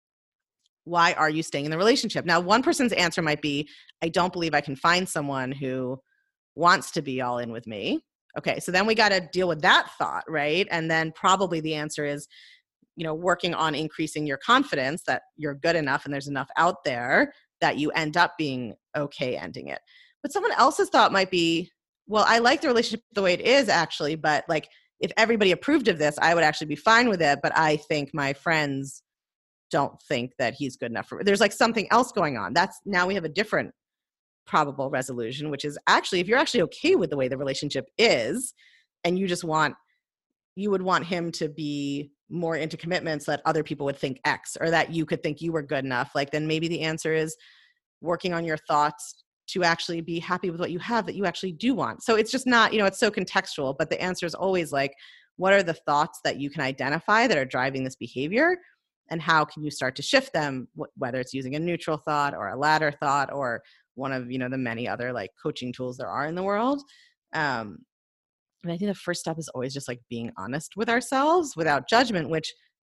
why are you staying in the relationship? Now, one person's answer might be, I don't believe I can find someone who wants to be all in with me. Okay, so then we got to deal with that thought, right? And then probably the answer is, working on increasing your confidence that you're good enough and there's enough out there that you end up being okay ending it. But someone else's thought might be, well, I like the relationship the way it is actually, but like if everybody approved of this, I would actually be fine with it. But I think my friends don't think that he's good enough for me. There's like something else going on. Now we have a different probable resolution, which is actually, if you're actually okay with the way the relationship is, and you would want him to be more into commitments that other people would think X, or that you could think you were good enough, like then maybe the answer is working on your thoughts to actually be happy with what you have that you actually do want. So it's just not, it's so contextual, but the answer is always like, what are the thoughts that you can identify that are driving this behavior? And how can you start to shift them, whether it's using a neutral thought or a ladder thought or one of, the many other like coaching tools there are in the world. And I think the first step is always just like being honest with ourselves without judgment, which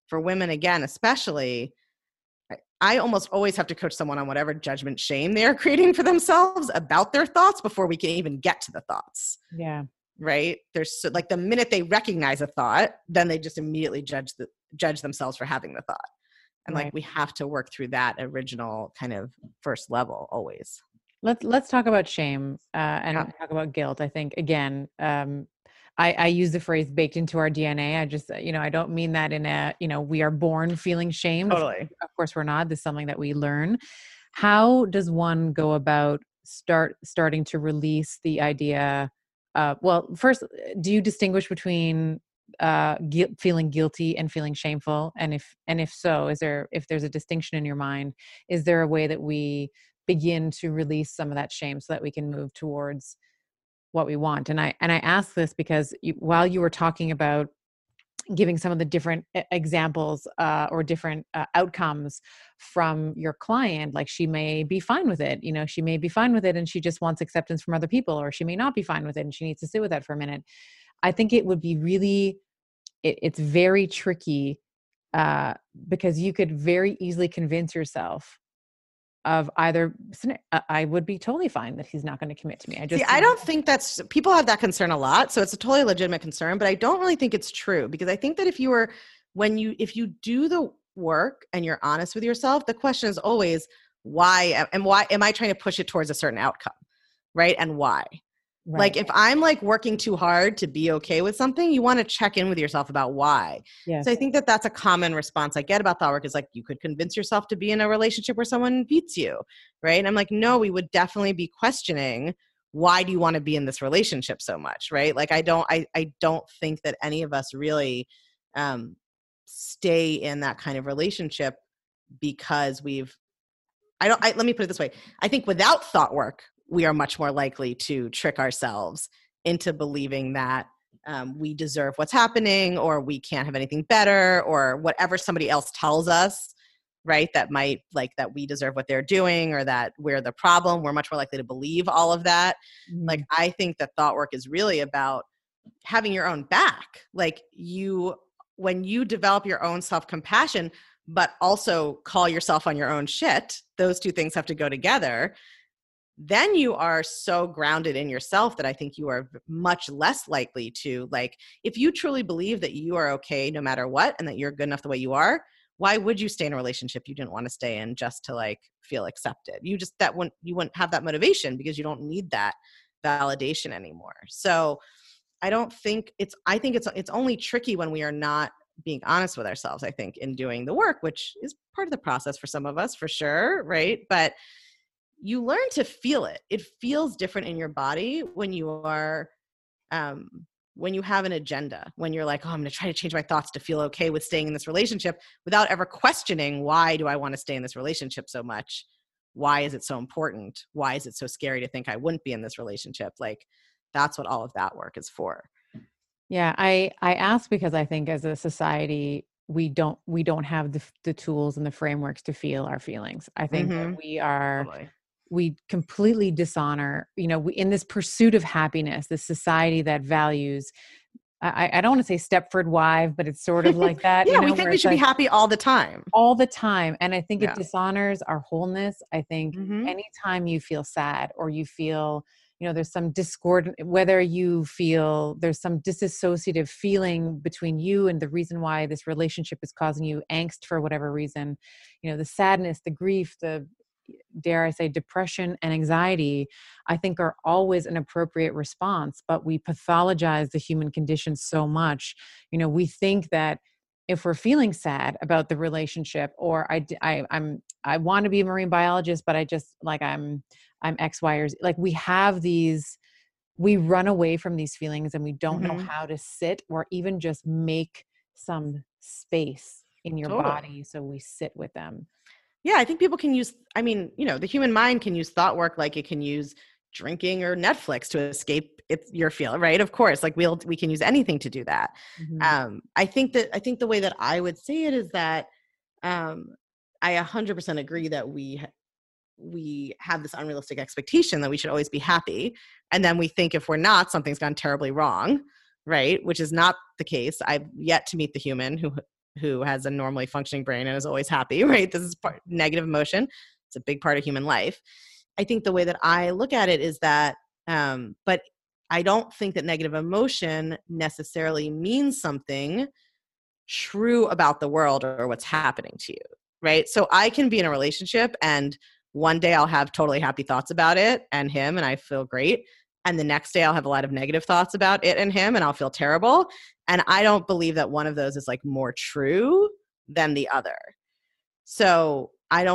for women, again, especially, I almost always have to coach someone on whatever judgment shame they are creating for themselves about their thoughts before we can even get to the thoughts. Yeah. Right. There's like the minute they recognize a thought, then they just immediately judge themselves for having the thought. And Right. like, we have to work through that original kind of first level always. Let's talk about shame and Yeah. talk about guilt. I think, again, I use the phrase baked into our DNA. I just, I don't mean that in a, we are born feeling shame. Totally. Of course we're not. This is something that we learn. How does one go about starting to release the idea? Well, first, do you distinguish between feeling guilty and feeling shameful? And if so, if there's a distinction in your mind, is there a way that we begin to release some of that shame so that we can move towards what we want? And I ask this because while you were talking about giving some of the different examples or different outcomes from your client, like she may be fine with it, she may be fine with it and she just wants acceptance from other people, or she may not be fine with it and she needs to sit with that for a minute. I think it would be really, it's very tricky because you could very easily convince yourself of either, I would be totally fine that he's not going to commit to me. I don't think people have that concern a lot. So it's a totally legitimate concern, but I don't really think it's true, because I think that if you do the work and you're honest with yourself, the question is always why am I trying to push it towards a certain outcome? Right. And why? Right. Like, if I'm like working too hard to be okay with something, you want to check in with yourself about why. Yes. So I think that that's a common response I get about thought work, is like, you could convince yourself to be in a relationship where someone beats you. Right. And I'm like, no, we would definitely be questioning, why do you want to be in this relationship so much? Right. Like, I don't think that any of us really stay in that kind of relationship because let me put it this way. I think without thought work, we are much more likely to trick ourselves into believing that we deserve what's happening, or we can't have anything better, or whatever somebody else tells us, right? That might, like, that we deserve what they're doing, or that we're the problem. We're much more likely to believe all of that. Mm-hmm. Like, I think that thought work is really about having your own back. Like, when you develop your own self-compassion, but also call yourself on your own shit, those two things have to go together. Then you are so grounded in yourself that I think you are much less likely to, like, if you truly believe that you are okay no matter what, and that you're good enough the way you are, why would you stay in a relationship you didn't want to stay in just to like feel accepted? You wouldn't have that motivation, because you don't need that validation anymore. So I think it's only tricky when we are not being honest with ourselves, I think, in doing the work, which is part of the process for some of us, for sure. Right. But you learn to feel it. It feels different in your body when you are, when you have an agenda, when you're like, oh, I'm going to try to change my thoughts to feel okay with staying in this relationship, without ever questioning, why do I want to stay in this relationship so much? Why is it so important? Why is it so scary to think I wouldn't be in this relationship? Like, that's what all of that work is for. Yeah. I ask because I think as a society, we don't have the tools and the frameworks to feel our feelings. I think that we completely dishonor, in this pursuit of happiness, this society that values, I don't want to say Stepford wife, but it's sort of like that. Yeah, we think we should be happy all the time. All the time. And I think it dishonors our wholeness. I think anytime you feel sad, or you feel, there's some discord, whether you feel there's some disassociative feeling between you and the reason why this relationship is causing you angst for whatever reason, the sadness, the grief, the, dare I say, depression and anxiety, I think are always an appropriate response, but we pathologize the human condition so much. We think that if we're feeling sad about the relationship, or I want to be a marine biologist, but I just like, I'm X, Y, or Z. Like, we run away from these feelings, and we don't know how to sit or even just make some space in your body so we sit with them. Yeah, I think people can use, the human mind can use thought work like it can use drinking or Netflix to escape your feel, right? Of course, like we can use anything to do that. I think the way that I would say it is that I 100% agree that we have this unrealistic expectation that we should always be happy. And then we think if we're not, something's gone terribly wrong, right? Which is not the case. I've yet to meet the human who who has a normally functioning brain and is always happy, right? This is negative emotion. It's a big part of human life. I think the way that I look at it is that, but I don't think that negative emotion necessarily means something true about the world or what's happening to you, right? So I can be in a relationship and one day I'll have totally happy thoughts about it and him and I feel great. And the next day I'll have a lot of negative thoughts about it and him and I'll feel terrible. And I don't believe that one of those is like more true than the other. So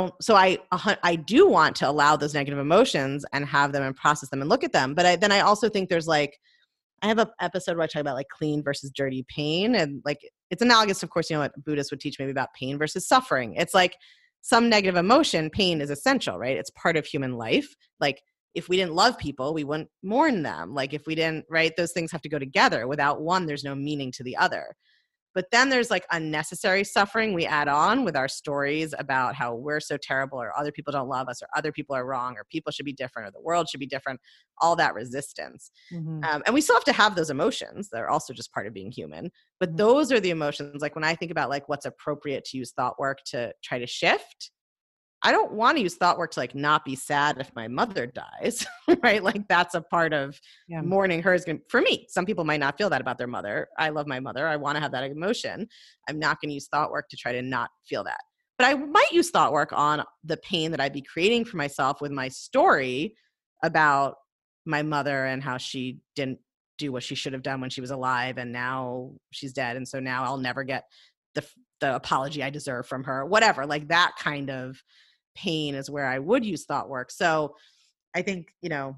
I do want to allow those negative emotions and have them and process them and look at them. But then I also think there's like, I have an episode where I talk about like clean versus dirty pain. And like, it's analogous, of course, what Buddhists would teach maybe about pain versus suffering. It's like some negative emotion, pain is essential, right? It's part of human life. Like if we didn't love people, we wouldn't mourn them. Like if we didn't, right? Those things have to go together. Without one, there's no meaning to the other. But then there's like unnecessary suffering we add on with our stories about how we're so terrible or other people don't love us or other people are wrong or people should be different or the world should be different, all that resistance. Mm-hmm. And we still have to have those emotions. They're also just part of being human. But those are the emotions, like when I think about like what's appropriate to use thought work to try to shift, I don't want to use thought work to like not be sad if my mother dies, right? Like that's a part of mourning her. For me, some people might not feel that about their mother. I love my mother. I want to have that emotion. I'm not going to use thought work to try to not feel that. But I might use thought work on the pain that I'd be creating for myself with my story about my mother and how she didn't do what she should have done when she was alive and now she's dead. And so now I'll never get the apology I deserve from her, whatever, like that kind of pain is where I would use thought work. So I think,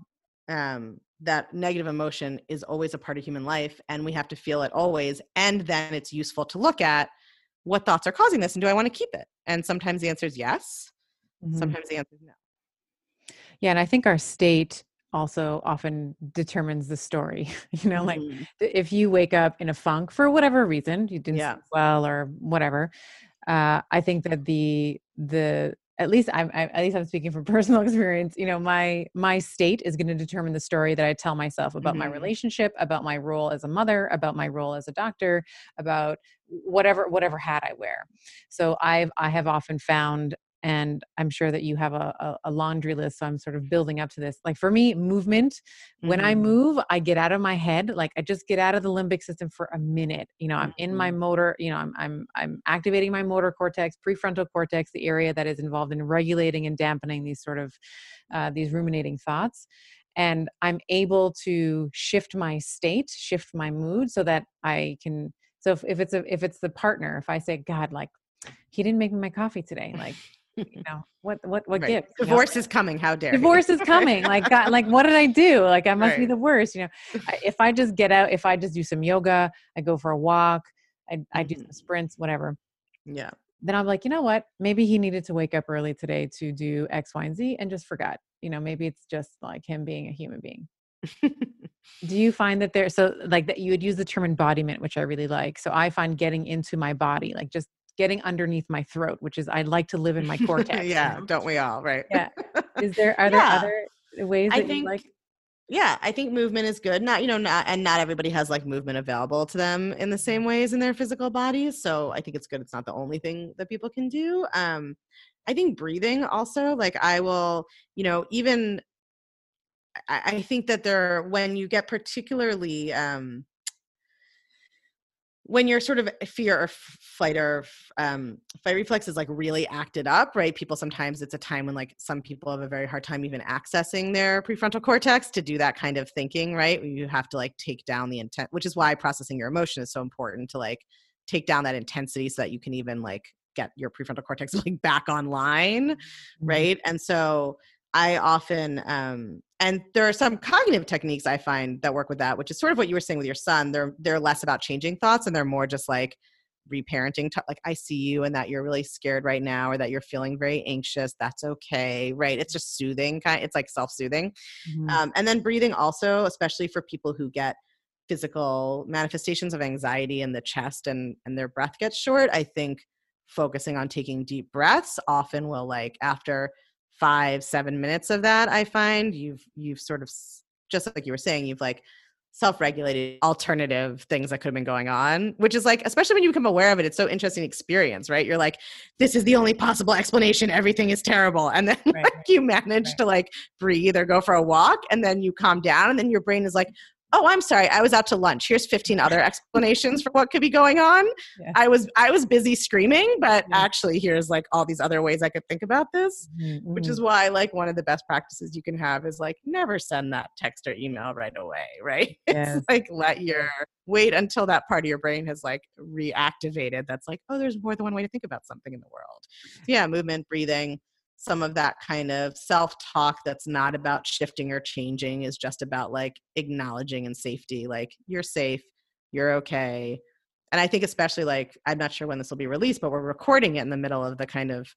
that negative emotion is always a part of human life and we have to feel it always. And then it's useful to look at what thoughts are causing this and do I want to keep it? And sometimes the answer is yes. Mm-hmm. Sometimes the answer is no. Yeah. And I think our state also often determines the story, like if you wake up in a funk for whatever reason, you didn't sleep well or whatever. I think that at least I'm speaking from personal experience, my state is going to determine the story that I tell myself about my relationship, about my role as a mother, about my role as a doctor, about whatever hat I wear. So I have often found, and I'm sure that you have a laundry list. So I'm sort of building up to this. Like for me, movement, when I move, I get out of my head. Like I just get out of the limbic system for a minute. I'm in my motor, I'm activating my motor cortex, prefrontal cortex, the area that is involved in regulating and dampening these sort of, these ruminating thoughts. And I'm able to shift my state, shift my mood so that I can, so if it's the partner, if I say, God, like, he didn't make me my coffee today. Like, what right. gift? Divorce is coming. How dare Divorce is coming. Like, God, like, what did I do? Like, I must be the worst. If I just get out, if I just do some yoga, I go for a walk, I do some sprints, whatever. Yeah. Then I'm like, you know what? Maybe he needed to wake up early today to do X, Y, and Z and just forgot. Maybe it's just like him being a human being. Do you find that so like that you would use the term embodiment, which I really like. So I find getting into my body, like just getting underneath my throat, which is I like to live in my cortex. Yeah. Don't we all? Right. Yeah. Are there other ways that you like? Yeah, I think movement is good. Not everybody has like movement available to them in the same ways in their physical bodies. So I think it's good. It's not the only thing that people can do. I think breathing also, like I will, even I think that when you get particularly, when you're sort of fear or flight or fight reflex is like really acted up, right? Sometimes it's a time when like some people have a very hard time even accessing their prefrontal cortex to do that kind of thinking, right? You have to like take down the intent, which is why processing your emotion is so important to like take down that intensity so that you can even like get your prefrontal cortex like back online, right? And so I often, and there are some cognitive techniques I find that work with that, which is sort of what you were saying with your son. They're less about changing thoughts and they're more just like reparenting. Like, I see you and that you're really scared right now or that you're feeling very anxious. That's okay, right? It's just soothing. It's like self-soothing. And then breathing also, especially for people who get physical manifestations of anxiety in the chest and their breath gets short. I think focusing on taking deep breaths often will, like, after 5-7 minutes of that, I find you've sort of, just like you were saying, you've like self-regulated alternative things that could have been going on, which is like, especially when you become aware of it, it's so interesting experience, right? You're like, this is the only possible explanation. Everything is terrible. And then Right, like you manage to like breathe or go for a walk, and then you calm down, and then your brain is like, oh, I'm sorry, I was out to lunch. Here's 15 other explanations for what could be going on. Yeah. I was busy screaming, but Yeah. actually here's like all these other ways I could think about this, Mm-hmm. which is why like one of the best practices you can have is like never send that text or email right away, right? Yes. It's like wait until that part of your brain has like reactivated. That's like, oh, there's more than one way to think about something in the world. So yeah, movement, breathing, some of that kind of self-talk that's not about shifting or changing, is just about like acknowledging and safety. Like, you're safe, you're okay. And I think especially like, I'm not sure when this will be released, but we're recording it in the middle of the kind of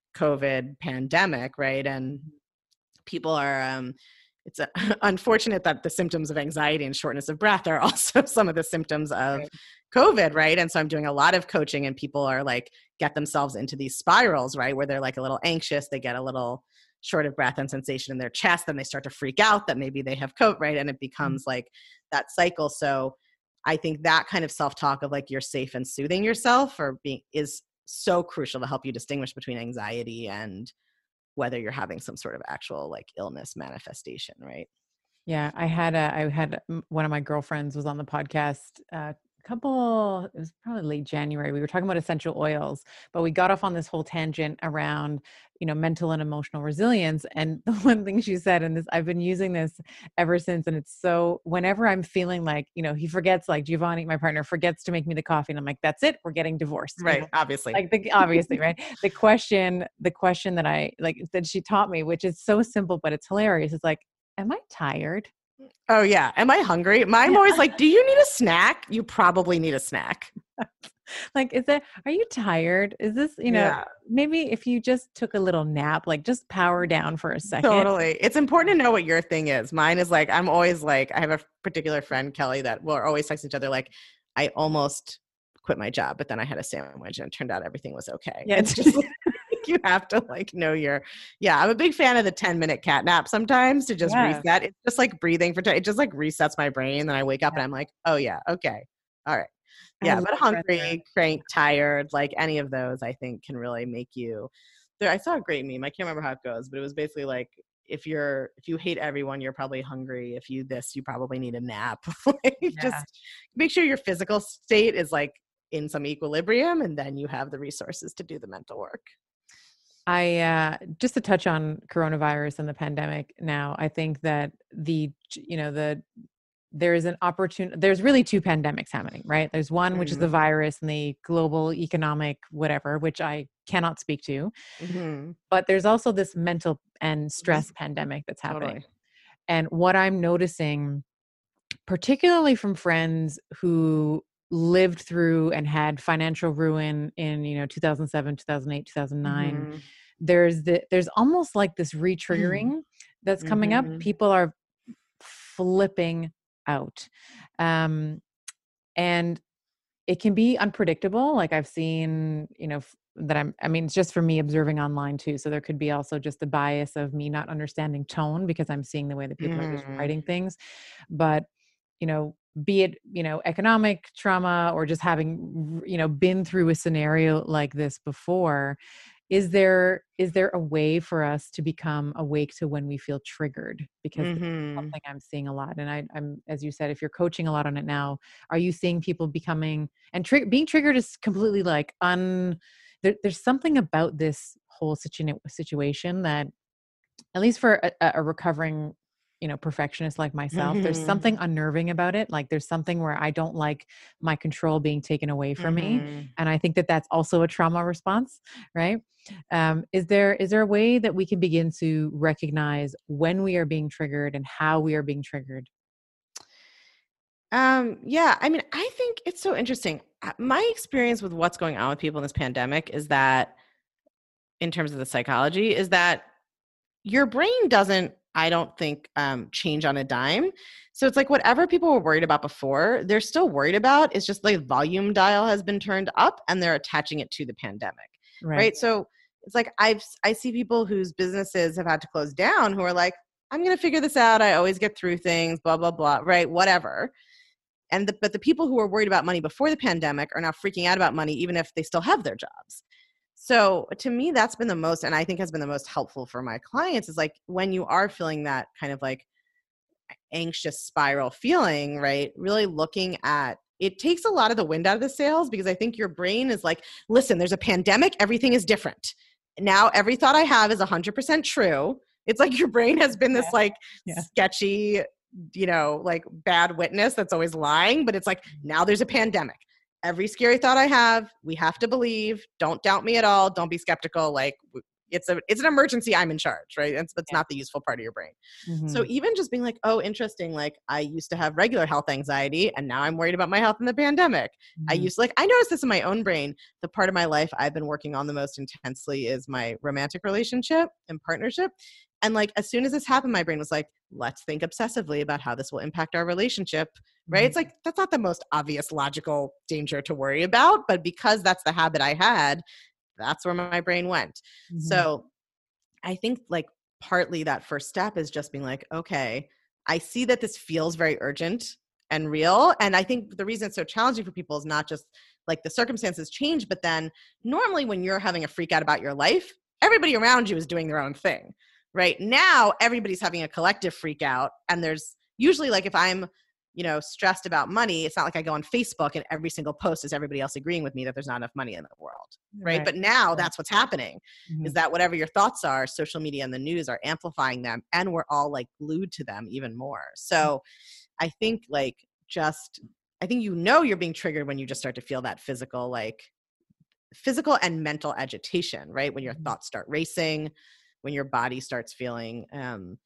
COVID pandemic, right? And people are, it's unfortunate that the symptoms of anxiety and shortness of breath are also some of the symptoms of COVID, right? And so I'm doing a lot of coaching, and people are like, get themselves into these spirals, right? Where they're like a little anxious, they get a little short of breath and sensation in their chest, then they start to freak out that maybe they have COVID, right? And it becomes like that cycle. So I think that kind of self-talk of like, you're safe and soothing yourself or being is so crucial to help you distinguish between anxiety and whether you're having some sort of actual like illness manifestation, right? Yeah, I had one of my girlfriends was on the podcast it was probably late January. We were talking about essential oils, but we got off on this whole tangent around, mental and emotional resilience. And the one thing she said, and this, I've been using this ever since. And it's so, whenever I'm feeling like, he forgets, like Giovanni, my partner, forgets to make me the coffee. And I'm like, that's it. We're getting divorced. Right. Obviously. Obviously, right. The question that I like that she taught me, which is so simple, but it's hilarious. It's like, am I tired? Oh yeah. Am I hungry? I'm always like, do you need a snack? You probably need a snack. Like, are you tired? Is this, maybe if you just took a little nap, like just power down for a second. Totally. It's important to know what your thing is. Mine is like, I'm always like, I have a particular friend, Kelly, that we're always texting each other. Like, I almost quit my job, but then I had a sandwich and it turned out everything was okay. Yeah. It's just like, you have to like know I'm a big fan of the 10-minute cat nap sometimes to just reset. It's just like breathing it just like resets my brain. Then I wake up and I'm like, oh yeah, okay. All right. Yeah. But hungry, cranked, tired, like any of those I think can really make you I saw a great meme. I can't remember how it goes, but it was basically like, if you hate everyone, you're probably hungry. If you probably need a nap. Just make sure your physical state is like in some equilibrium, and then you have the resources to do the mental work. I just to touch on coronavirus and the pandemic now, I think that there is an opportunity. There's really two pandemics happening, right? There's one, which is the virus and the global economic whatever, which I cannot speak to. Mm-hmm. But there's also this mental and stress pandemic that's happening. Totally. And what I'm noticing, particularly from friends who lived through and had financial ruin in 2007, 2008, 2009, mm-hmm. there's almost like this re-triggering that's coming up. People are flipping out, and it can be unpredictable. Like I've seen it's just for me observing online too, so there could be also just the bias of me not understanding tone because I'm seeing the way that people are just writing things. But be it, economic trauma or just having, been through a scenario like this before, is there a way for us to become awake to when we feel triggered? Because it's something I'm seeing a lot. And I'm, as you said, if you're coaching a lot on it now, are you seeing people becoming, and being triggered is completely like there's something about this whole situation that, at least for a recovering perfectionist like myself, there's something unnerving about it. Like there's something where I don't like my control being taken away from me. And I think that that's also a trauma response, right? Is there a way that we can begin to recognize when we are being triggered and how we are being triggered? Yeah, I mean, I think it's so interesting. My experience with what's going on with people in this pandemic is that, in terms of the psychology, is that your brain doesn't, I don't think, change on a dime. So it's like whatever people were worried about before, they're still worried about. It's just like volume dial has been turned up and they're attaching it to the pandemic. Right? So it's like I see people whose businesses have had to close down who are like, I'm going to figure this out. I always get through things, blah, blah, blah, right? Whatever. But the people who were worried about money before the pandemic are now freaking out about money, even if they still have their jobs. So to me, that's been the most, and I think has been the most helpful for my clients, is like when you are feeling that kind of like anxious spiral feeling, right? Really looking at, it takes a lot of the wind out of the sails, because I think your brain is like, listen, there's a pandemic, everything is different. Now every thought I have is 100% true. It's like your brain has been this like sketchy, like bad witness that's always lying, but it's like, now there's a pandemic. Every scary thought I have, we have to believe. Don't doubt me at all. Don't be skeptical. Like it's an emergency. I'm in charge, right? It's not the useful part of your brain. Mm-hmm. So even just being like, oh, interesting. Like I used to have regular health anxiety and now I'm worried about my health in the pandemic. Mm-hmm. I noticed this in my own brain. The part of my life I've been working on the most intensely is my romantic relationship and partnership. And like, as soon as this happened, my brain was like, let's think obsessively about how this will impact our relationship, right? Mm-hmm. It's like, that's not the most obvious logical danger to worry about, but because that's the habit I had, that's where my brain went. Mm-hmm. So I think like partly that first step is just being like, okay, I see that this feels very urgent and real. And I think the reason it's so challenging for people is not just like the circumstances change, but then normally when you're having a freak out about your life, everybody around you is doing their own thing. Right now, everybody's having a collective freak out. And there's usually like, if I'm, stressed about money, it's not like I go on Facebook and every single post is everybody else agreeing with me that there's not enough money in the world. Right. But now that's what's happening, is that whatever your thoughts are, social media and the news are amplifying them. And we're all like glued to them even more. So I think like I think you're being triggered when you just start to feel that physical and mental agitation, right? When your thoughts start racing, when your body starts feeling, and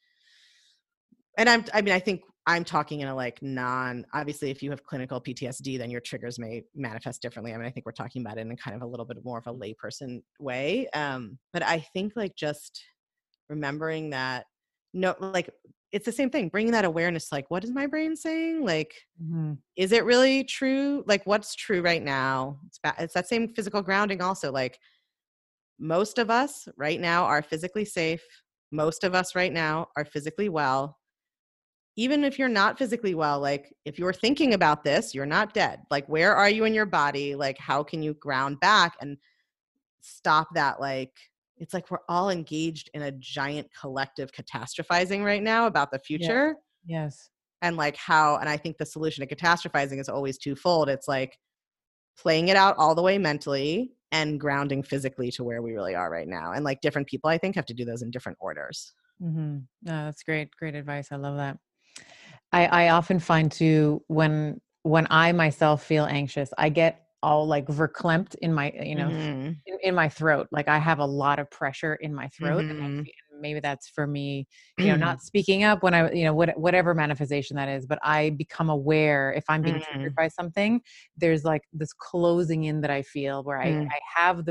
I think I'm talking in a like obviously if you have clinical PTSD, then your triggers may manifest differently. I think we're talking about it in kind of a little bit more of a layperson way. But I think like just remembering that, it's the same thing, bringing that awareness, like, what is my brain saying? Like, is it really true? Like what's true right now? It's that same physical grounding also, like, most of us right now are physically safe. Most of us right now are physically well. Even if you're not physically well, like if you're thinking about this, you're not dead. Like, where are you in your body? Like, how can you ground back and stop that? Like, it's like we're all engaged in a giant collective catastrophizing right now about the future. Yes. And like and I think the solution to catastrophizing is always twofold. It's like playing it out all the way mentally and grounding physically to where we really are right now. And like different people, I think, have to do those in different orders. Mm-hmm. No, that's great. Great advice. I love that. I often find too, when I myself feel anxious, I get all like verklempt in my, in my throat. Like I have a lot of pressure in my throat, and maybe that's for me, not speaking up when I, whatever manifestation that is, but I become aware if I'm being triggered by something, there's like this closing in that I feel where I have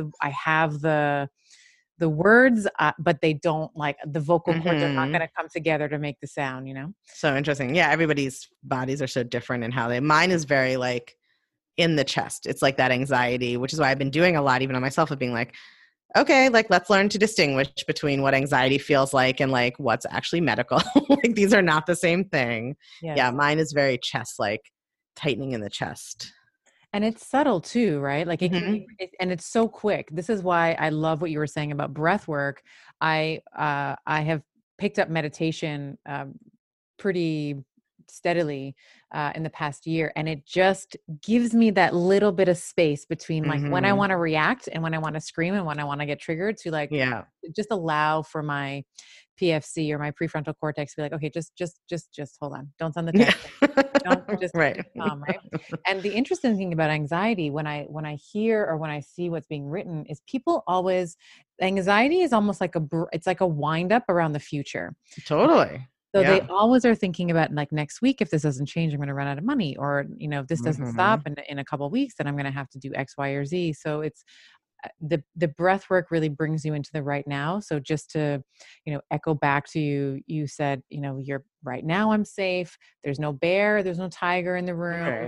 the words, but they don't, like, the vocal cords are not going to come together to make the sound, So interesting. Yeah. Everybody's bodies are so different in how mine is very like in the chest. It's like that anxiety, which is why I've been doing a lot, even on myself, of being like, okay, like let's learn to distinguish between what anxiety feels like and like what's actually medical. Like these are not the same thing. Yes. Yeah. Mine is very chest, like tightening in the chest. And it's subtle too, right? Like and it's so quick. This is why I love what you were saying about breath work. I have picked up meditation pretty steadily in the past year, and it just gives me that little bit of space between like when I want to react and when I want to scream and when I want to get triggered, to like just allow for my PFC or my prefrontal cortex to be like, okay, just hold on. Don't send the text. Don't just right. Calm, right. And the interesting thing about anxiety, when I hear or when I see what's being written, is people always, anxiety is almost like it's like a wind up around the future. Totally. So they always are thinking about like next week, if this doesn't change, I'm going to run out of money, or, if this doesn't stop in a couple of weeks, then I'm going to have to do X, Y, or Z. So it's, the breath work really brings you into the right now. So just to, echo back to you said, you're right now, I'm safe. There's no bear, there's no tiger in the room. Right.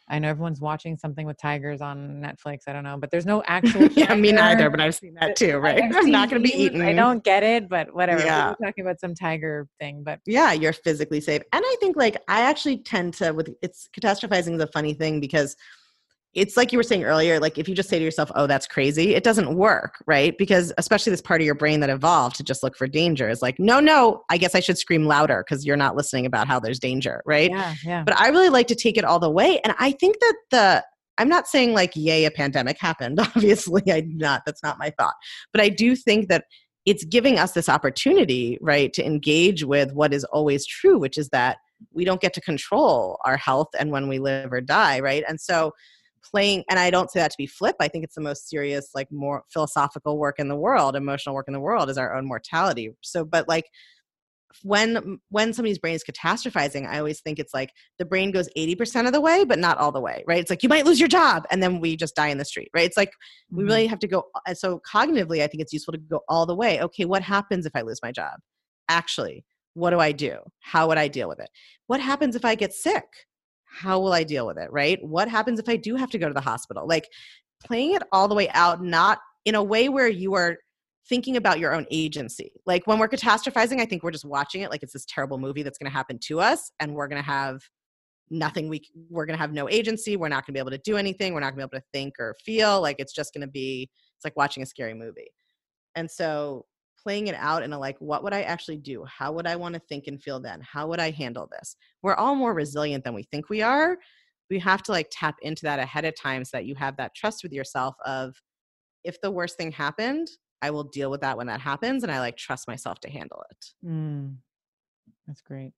I know everyone's watching something with tigers on Netflix. I don't know, but there's no actual Yeah, me tiger. neither, but I've seen that too, right? I've I'm seen not going to be memes. I eaten. don't get it, but whatever. Yeah. People talking about some tiger thing, but Yeah, you're physically safe. And I think like I actually tend to it's catastrophizing is a funny thing because it's like you were saying earlier, like if you just say to yourself, oh, that's crazy, it doesn't work, right? Because especially this part of your brain that evolved to just look for danger is like, no, I guess I should scream louder because you're not listening about how there's danger, right? Yeah. But I really like to take it all the way. And I think that I'm not saying like, yay, a pandemic happened. Obviously, that's not my thought. But I do think that it's giving us this opportunity, right, to engage with what is always true, which is that we don't get to control our health and when we live or die, right? And so and I don't say that to be flip, I think it's the most serious, like more philosophical work in the world, emotional work in the world is our own mortality. So, but like when somebody's brain is catastrophizing, I always think it's like the brain goes 80% of the way, but not all the way, right? It's like you might lose your job and then we just die in the street, right? It's like we really have to go. So cognitively, I think it's useful to go all the way. Okay, what happens if I lose my job? Actually, what do I do? How would I deal with it? What happens if I get sick? How will I deal with it, right? What happens if I do have to go to the hospital? Like playing it all the way out, not in a way where you are thinking about your own agency. Like when we're catastrophizing, I think we're just watching it like it's this terrible movie that's going to happen to us and we're going to have nothing. We're going to have no agency. We're not going to be able to do anything. We're not going to be able to think or feel. Like it's just going to be, it's like watching a scary movie. And so playing it out in a like, what would I actually do? How would I want to think and feel then? How would I handle this? We're all more resilient than we think we are. We have to like tap into that ahead of time so that you have that trust with yourself of if the worst thing happened, I will deal with that when that happens. And I like trust myself to handle it. That's great.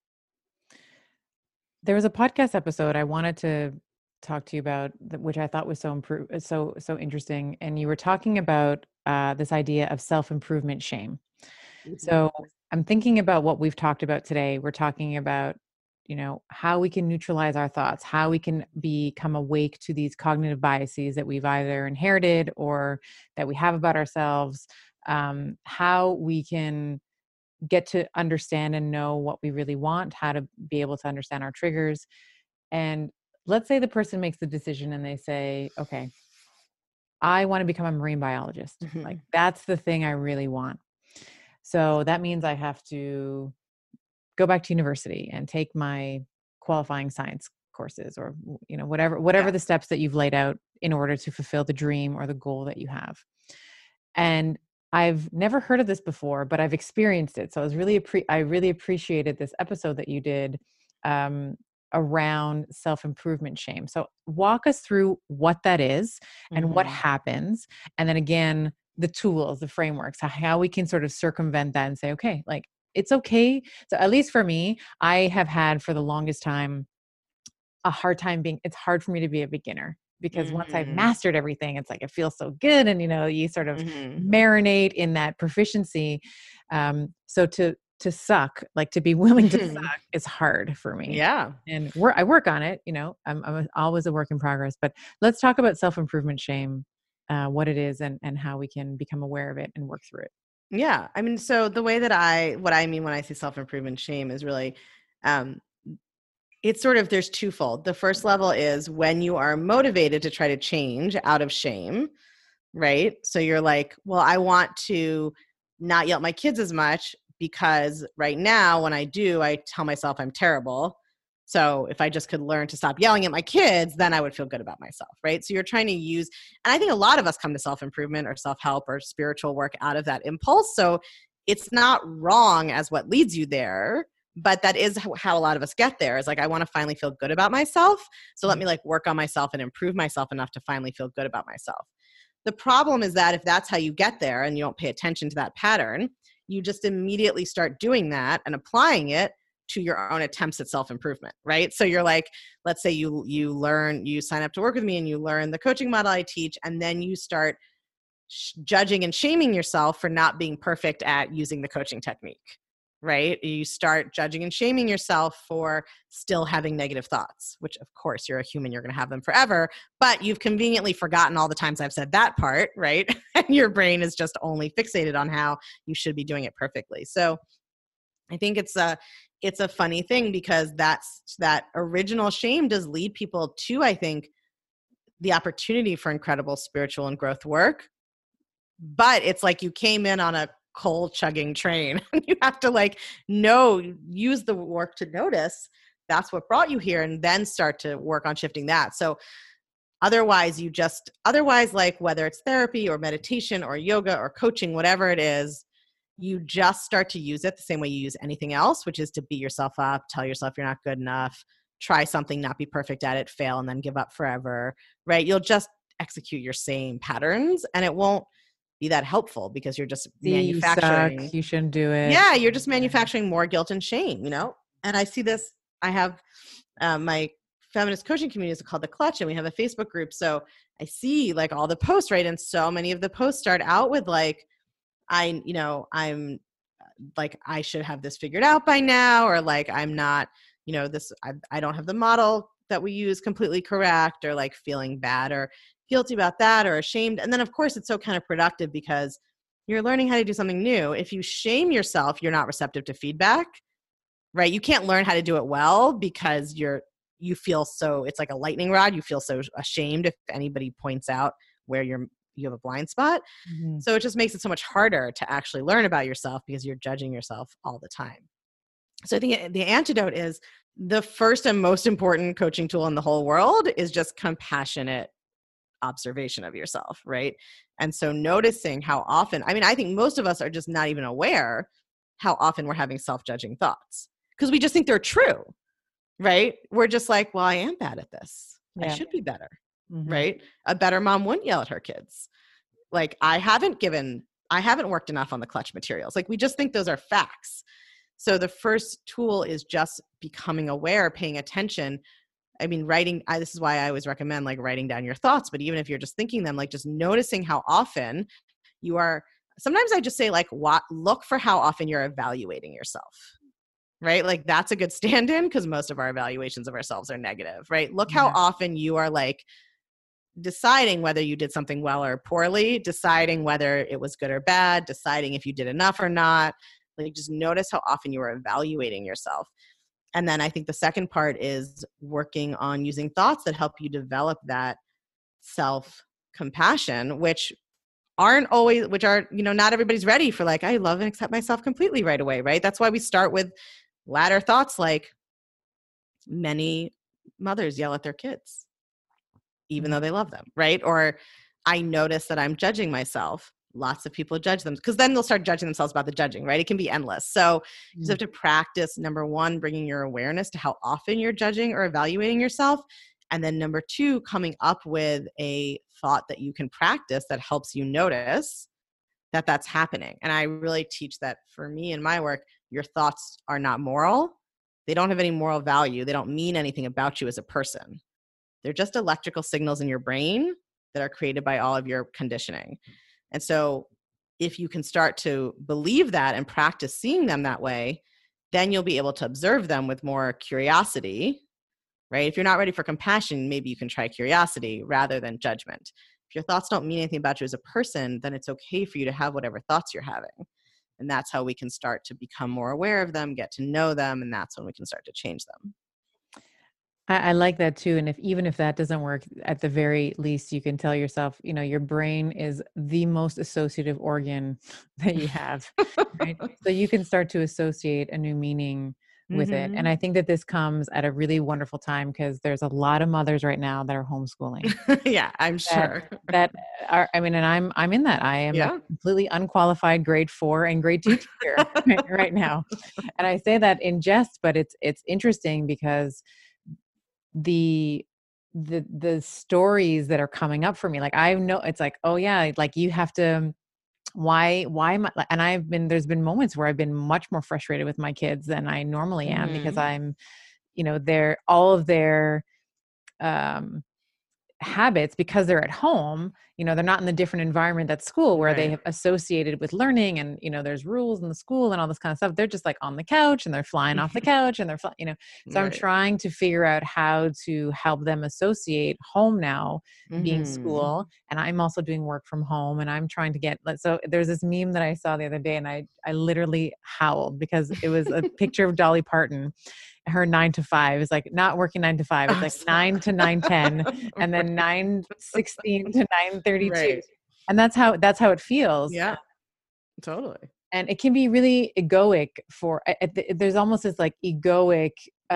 There was a podcast episode I wanted to talk to you about, which I thought was so interesting. And you were talking about this idea of self-improvement shame. So I'm thinking about what we've talked about today. We're talking about, how we can neutralize our thoughts, how we can become awake to these cognitive biases that we've either inherited or that we have about ourselves, how we can get to understand and know what we really want, how to be able to understand our triggers. And let's say the person makes the decision and they say, okay, I want to become a marine biologist. Like that's the thing I really want. So that means I have to go back to university and take my qualifying science courses or, whatever the steps that you've laid out in order to fulfill the dream or the goal that you have. And I've never heard of this before, but I've experienced it. So I really appreciated this episode that you did around self-improvement shame. So walk us through what that is and what happens. And then again, the tools, the frameworks, how we can sort of circumvent that and say, okay, like it's okay. So at least for me, I have had for the longest time a hard time it's hard for me to be a beginner. Because once I've mastered everything, it's like, it feels so good. And, you sort of marinate in that proficiency. So to suck, like to be willing to suck is hard for me. Yeah. And I work on it, I'm always a work in progress, but let's talk about self-improvement shame, what it is and how we can become aware of it and work through it. Yeah. I mean, so the way that what I mean when I say self-improvement shame is really, it's sort of, there's twofold. The first level is when you are motivated to try to change out of shame, right? So you're like, well, I want to not yell at my kids as much because right now when I do, I tell myself I'm terrible. So if I just could learn to stop yelling at my kids, then I would feel good about myself, right? So you're trying to use, and I think a lot of us come to self-improvement or self-help or spiritual work out of that impulse. So it's not wrong as what leads you there. But that is how a lot of us get there is like, I want to finally feel good about myself. So let me like work on myself and improve myself enough to finally feel good about myself. The problem is that if that's how you get there and you don't pay attention to that pattern, you just immediately start doing that and applying it to your own attempts at self-improvement, right? So you're like, let's say you sign up to work with me and you learn the coaching model I teach, and then you start judging and shaming yourself for not being perfect at using the coaching technique. Right? You start judging and shaming yourself for still having negative thoughts, which of course you're a human, you're going to have them forever, but you've conveniently forgotten all the times I've said that part, right? And your brain is just only fixated on how you should be doing it perfectly. So I think it's a funny thing because that original shame does lead people to, I think, the opportunity for incredible spiritual and growth work. But it's like you came in on a coal chugging train. You have to use the work to notice that's what brought you here, and then start to work on shifting that. So otherwise, like whether it's therapy or meditation or yoga or coaching, whatever it is, you just start to use it the same way you use anything else, which is to beat yourself up, tell yourself you're not good enough, try something, not be perfect at it, fail, and then give up forever, right? You'll just execute your same patterns, and it won't be that helpful because you're just manufacturing. You suck, you shouldn't do it. Yeah, you're just manufacturing more guilt and shame, And I see this, I have my feminist coaching community is called The Clutch, and we have a Facebook group. So I see like all the posts, right? And so many of the posts start out with like, I'm like, I should have this figured out by now, or like, I'm not, I don't have the model that we use completely correct, or like feeling bad or guilty about that or ashamed. And then of course it's so counterproductive because you're learning how to do something new. If you shame yourself, you're not receptive to feedback, right? You can't learn how to do it well because you feel so, it's like a lightning rod. You feel so ashamed if anybody points out where you have a blind spot. Mm-hmm. So it just makes it so much harder to actually learn about yourself because you're judging yourself all the time. So I think the antidote is the first and most important coaching tool in the whole world is just compassionate observation of yourself, right? And so noticing how often, I think most of us are just not even aware how often we're having self-judging thoughts because we just think they're true, right? We're just like, well, I am bad at this. Yeah. I should be better, right? A better mom wouldn't yell at her kids. Like, I haven't worked enough on the clutch materials. Like, we just think those are facts. So the first tool is just becoming aware, paying attention. Writing, this is why I always recommend like writing down your thoughts, but even if you're just thinking them, like just noticing how often you are, sometimes I just say like, look for how often you're evaluating yourself, right? Like that's a good stand-in because most of our evaluations of ourselves are negative, right? Look how often you are like deciding whether you did something well or poorly, deciding whether it was good or bad, deciding if you did enough or not. Like just notice how often you are evaluating yourself. And then I think the second part is working on using thoughts that help you develop that self-compassion, which are, not everybody's ready for like, I love and accept myself completely right away, right? That's why we start with ladder thoughts like many mothers yell at their kids, even though they love them, right? Or I notice that I'm judging myself. Lots of people judge them because then they'll start judging themselves about the judging, right? It can be endless. So you just have to practice, number one, bringing your awareness to how often you're judging or evaluating yourself. And then number two, coming up with a thought that you can practice that helps you notice that that's happening. And I really teach that for me in my work, your thoughts are not moral. They don't have any moral value. They don't mean anything about you as a person. They're just electrical signals in your brain that are created by all of your conditioning. And so if you can start to believe that and practice seeing them that way, then you'll be able to observe them with more curiosity, right? If you're not ready for compassion, maybe you can try curiosity rather than judgment. If your thoughts don't mean anything about you as a person, then it's okay for you to have whatever thoughts you're having. And that's how we can start to become more aware of them, get to know them, and that's when we can start to change them. I like that too. And even if that doesn't work, at the very least, you can tell yourself, your brain is the most associative organ that you have, right? So you can start to associate a new meaning with it. And I think that this comes at a really wonderful time because there's a lot of mothers right now that are homeschooling. Yeah, I'm sure. And I'm in that. I am a completely unqualified grade 4 and grade 2 teacher right now. And I say that in jest, but it's interesting because the stories that are coming up for me, like I know it's like, oh yeah, like you have to, why am I, and there's been moments where I've been much more frustrated with my kids than I normally am because I'm, all of their habits because they're at home. They're not in the different environment at school where they have associated with learning and, there's rules in the school and all this kind of stuff. They're just like on the couch and they're flying off the couch and they're, so I'm trying to figure out how to help them associate home now being school. And I'm also doing work from home and I'm trying to so there's this meme that I saw the other day and I literally howled because it was a picture of Dolly Parton. Her 9 to 5 is like not working 9 to 5. It's like 9 to 9:10 and then 9:16 to 9:32. Right. And that's how it feels. Yeah, totally. And it can be really egoic there's almost this like egoic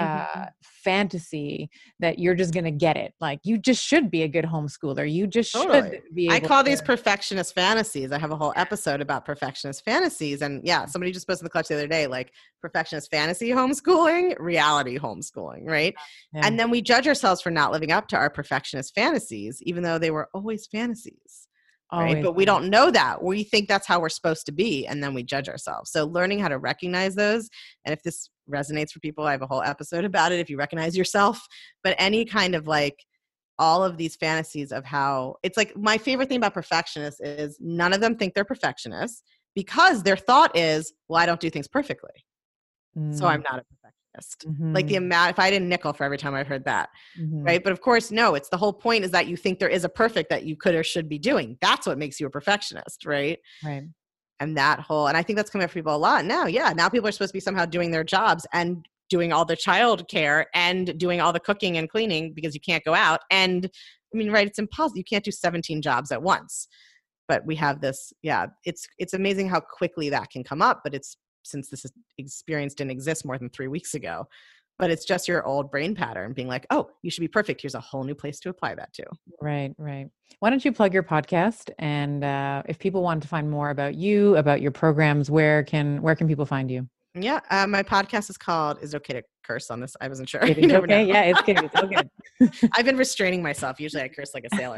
fantasy that you're just going to get it. Like you just should be a good homeschooler. You just should be able I call these perfectionist fantasies. I have a whole episode about perfectionist fantasies. And yeah, somebody just posted in the clutch the other day, like perfectionist fantasy homeschooling, reality homeschooling, right? Yeah. And then we judge ourselves for not living up to our perfectionist fantasies, even though they were always fantasies. Right? But we don't know that. We think that's how we're supposed to be. And then we judge ourselves. So learning how to recognize those. And if this resonates for people, I have a whole episode about it. If you recognize yourself, but any kind of like all of these fantasies of how it's like my favorite thing about perfectionists is none of them think they're perfectionists because their thought is, well, I don't do things perfectly. So I'm not a perfectionist. Like the amount, if I didn't nickel for every time I heard that, right? But of course, no, it's the whole point is that you think there is a perfect that you could or should be doing. That's what makes you a perfectionist, right? Right. And and I think that's coming up for people a lot now. Yeah. Now people are supposed to be somehow doing their jobs and doing all the child care and doing all the cooking and cleaning because you can't go out. And I mean, right. It's impossible. You can't do 17 jobs at once, but we have this. Yeah. It's amazing how quickly that can come up, but since this experience didn't exist more than 3 weeks ago, but it's just your old brain pattern being like, oh, you should be perfect. Here's a whole new place to apply that to. Right. Why don't you plug your podcast? And if people want to find more about you, about your programs, where can people find you? Yeah. My podcast is called, is it okay to curse on this? I wasn't sure. It is okay. Yeah, it's good. It's okay. I've been restraining myself. Usually I curse like a sailor.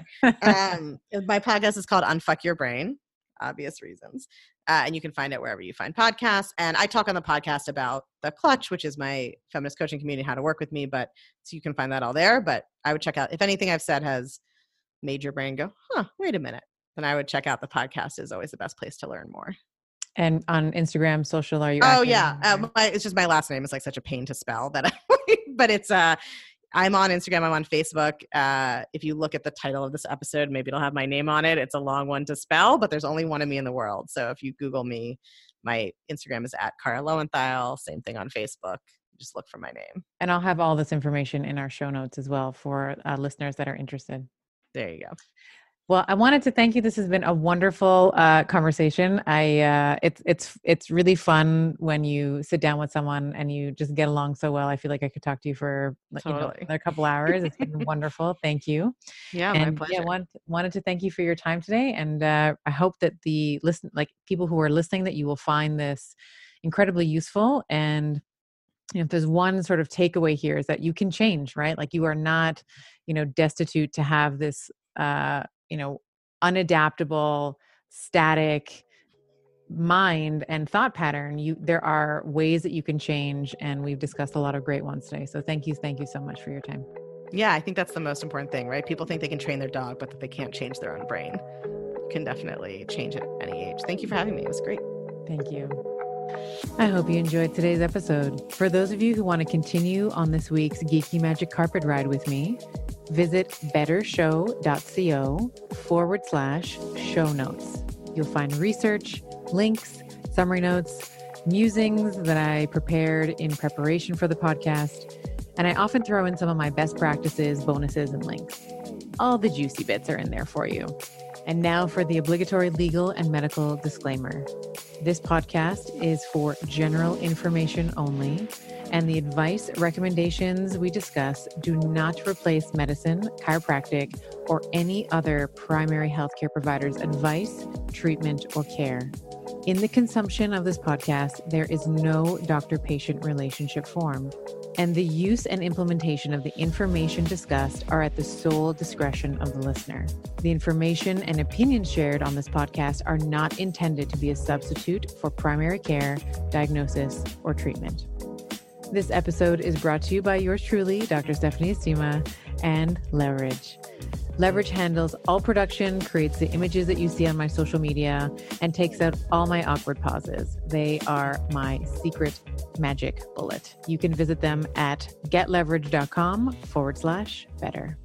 My podcast is called Unfuck Your Brain. Obvious reasons. And you can find it wherever you find podcasts. And I talk on the podcast about The Clutch, which is my feminist coaching community, how to work with me. So you can find that all there. But I would check out, if anything I've said has made your brain go, wait a minute, then I would check out the podcast. Is always the best place to learn more. And on Instagram, social, are you? Oh yeah. It's just my last name. It's like such a pain to spell but it's, I'm on Instagram. I'm on Facebook. If you look at the title of this episode, maybe it'll have my name on it. It's a long one to spell, but there's only one of me in the world. So if you Google me, my Instagram is @Cara Lowenthal. Same thing on Facebook. Just look for my name. And I'll have all this information in our show notes as well for listeners that are interested. There you go. Well, I wanted to thank you. This has been a wonderful conversation. It's really fun when you sit down with someone and you just get along so well. I feel like I could talk to you for a couple hours. It's been wonderful. Thank you. Yeah, my pleasure. Yeah, wanted to thank you for your time today, and I hope that people who are listening, that you will find this incredibly useful. And if there's one sort of takeaway here, is that you can change, right? Like you are not, destitute to have this. Unadaptable, static mind and thought pattern. There are ways that you can change, and we've discussed a lot of great ones today. So thank you so much for your time. Yeah, I think that's the most important thing, right? People think they can train their dog, but that they can't change their own brain. You can definitely change at any age. Thank you for having me. It was great. Thank you. I hope you enjoyed today's episode. For those of you who want to continue on this week's Geeky Magic Carpet Ride with me, visit bettershow.co/show notes. You'll find research, links, summary notes, musings that I prepared in preparation for the podcast, and I often throw in some of my best practices, bonuses, and links. All the juicy bits are in there for you. And now for the obligatory legal and medical disclaimer. This podcast is for general information only, and the advice, recommendations we discuss do not replace medicine, chiropractic, or any other primary healthcare provider's advice, treatment, or care. In the consumption of this podcast, there is no doctor-patient relationship formed, and the use and implementation of the information discussed are at the sole discretion of the listener. The information and opinions shared on this podcast are not intended to be a substitute for primary care, diagnosis, or treatment. This episode is brought to you by yours truly, Dr. Stephanie Estima, and Leverage. Leverage handles all production, creates the images that you see on my social media, and takes out all my awkward pauses. They are my secret magic bullet. You can visit them at getleverage.com/better.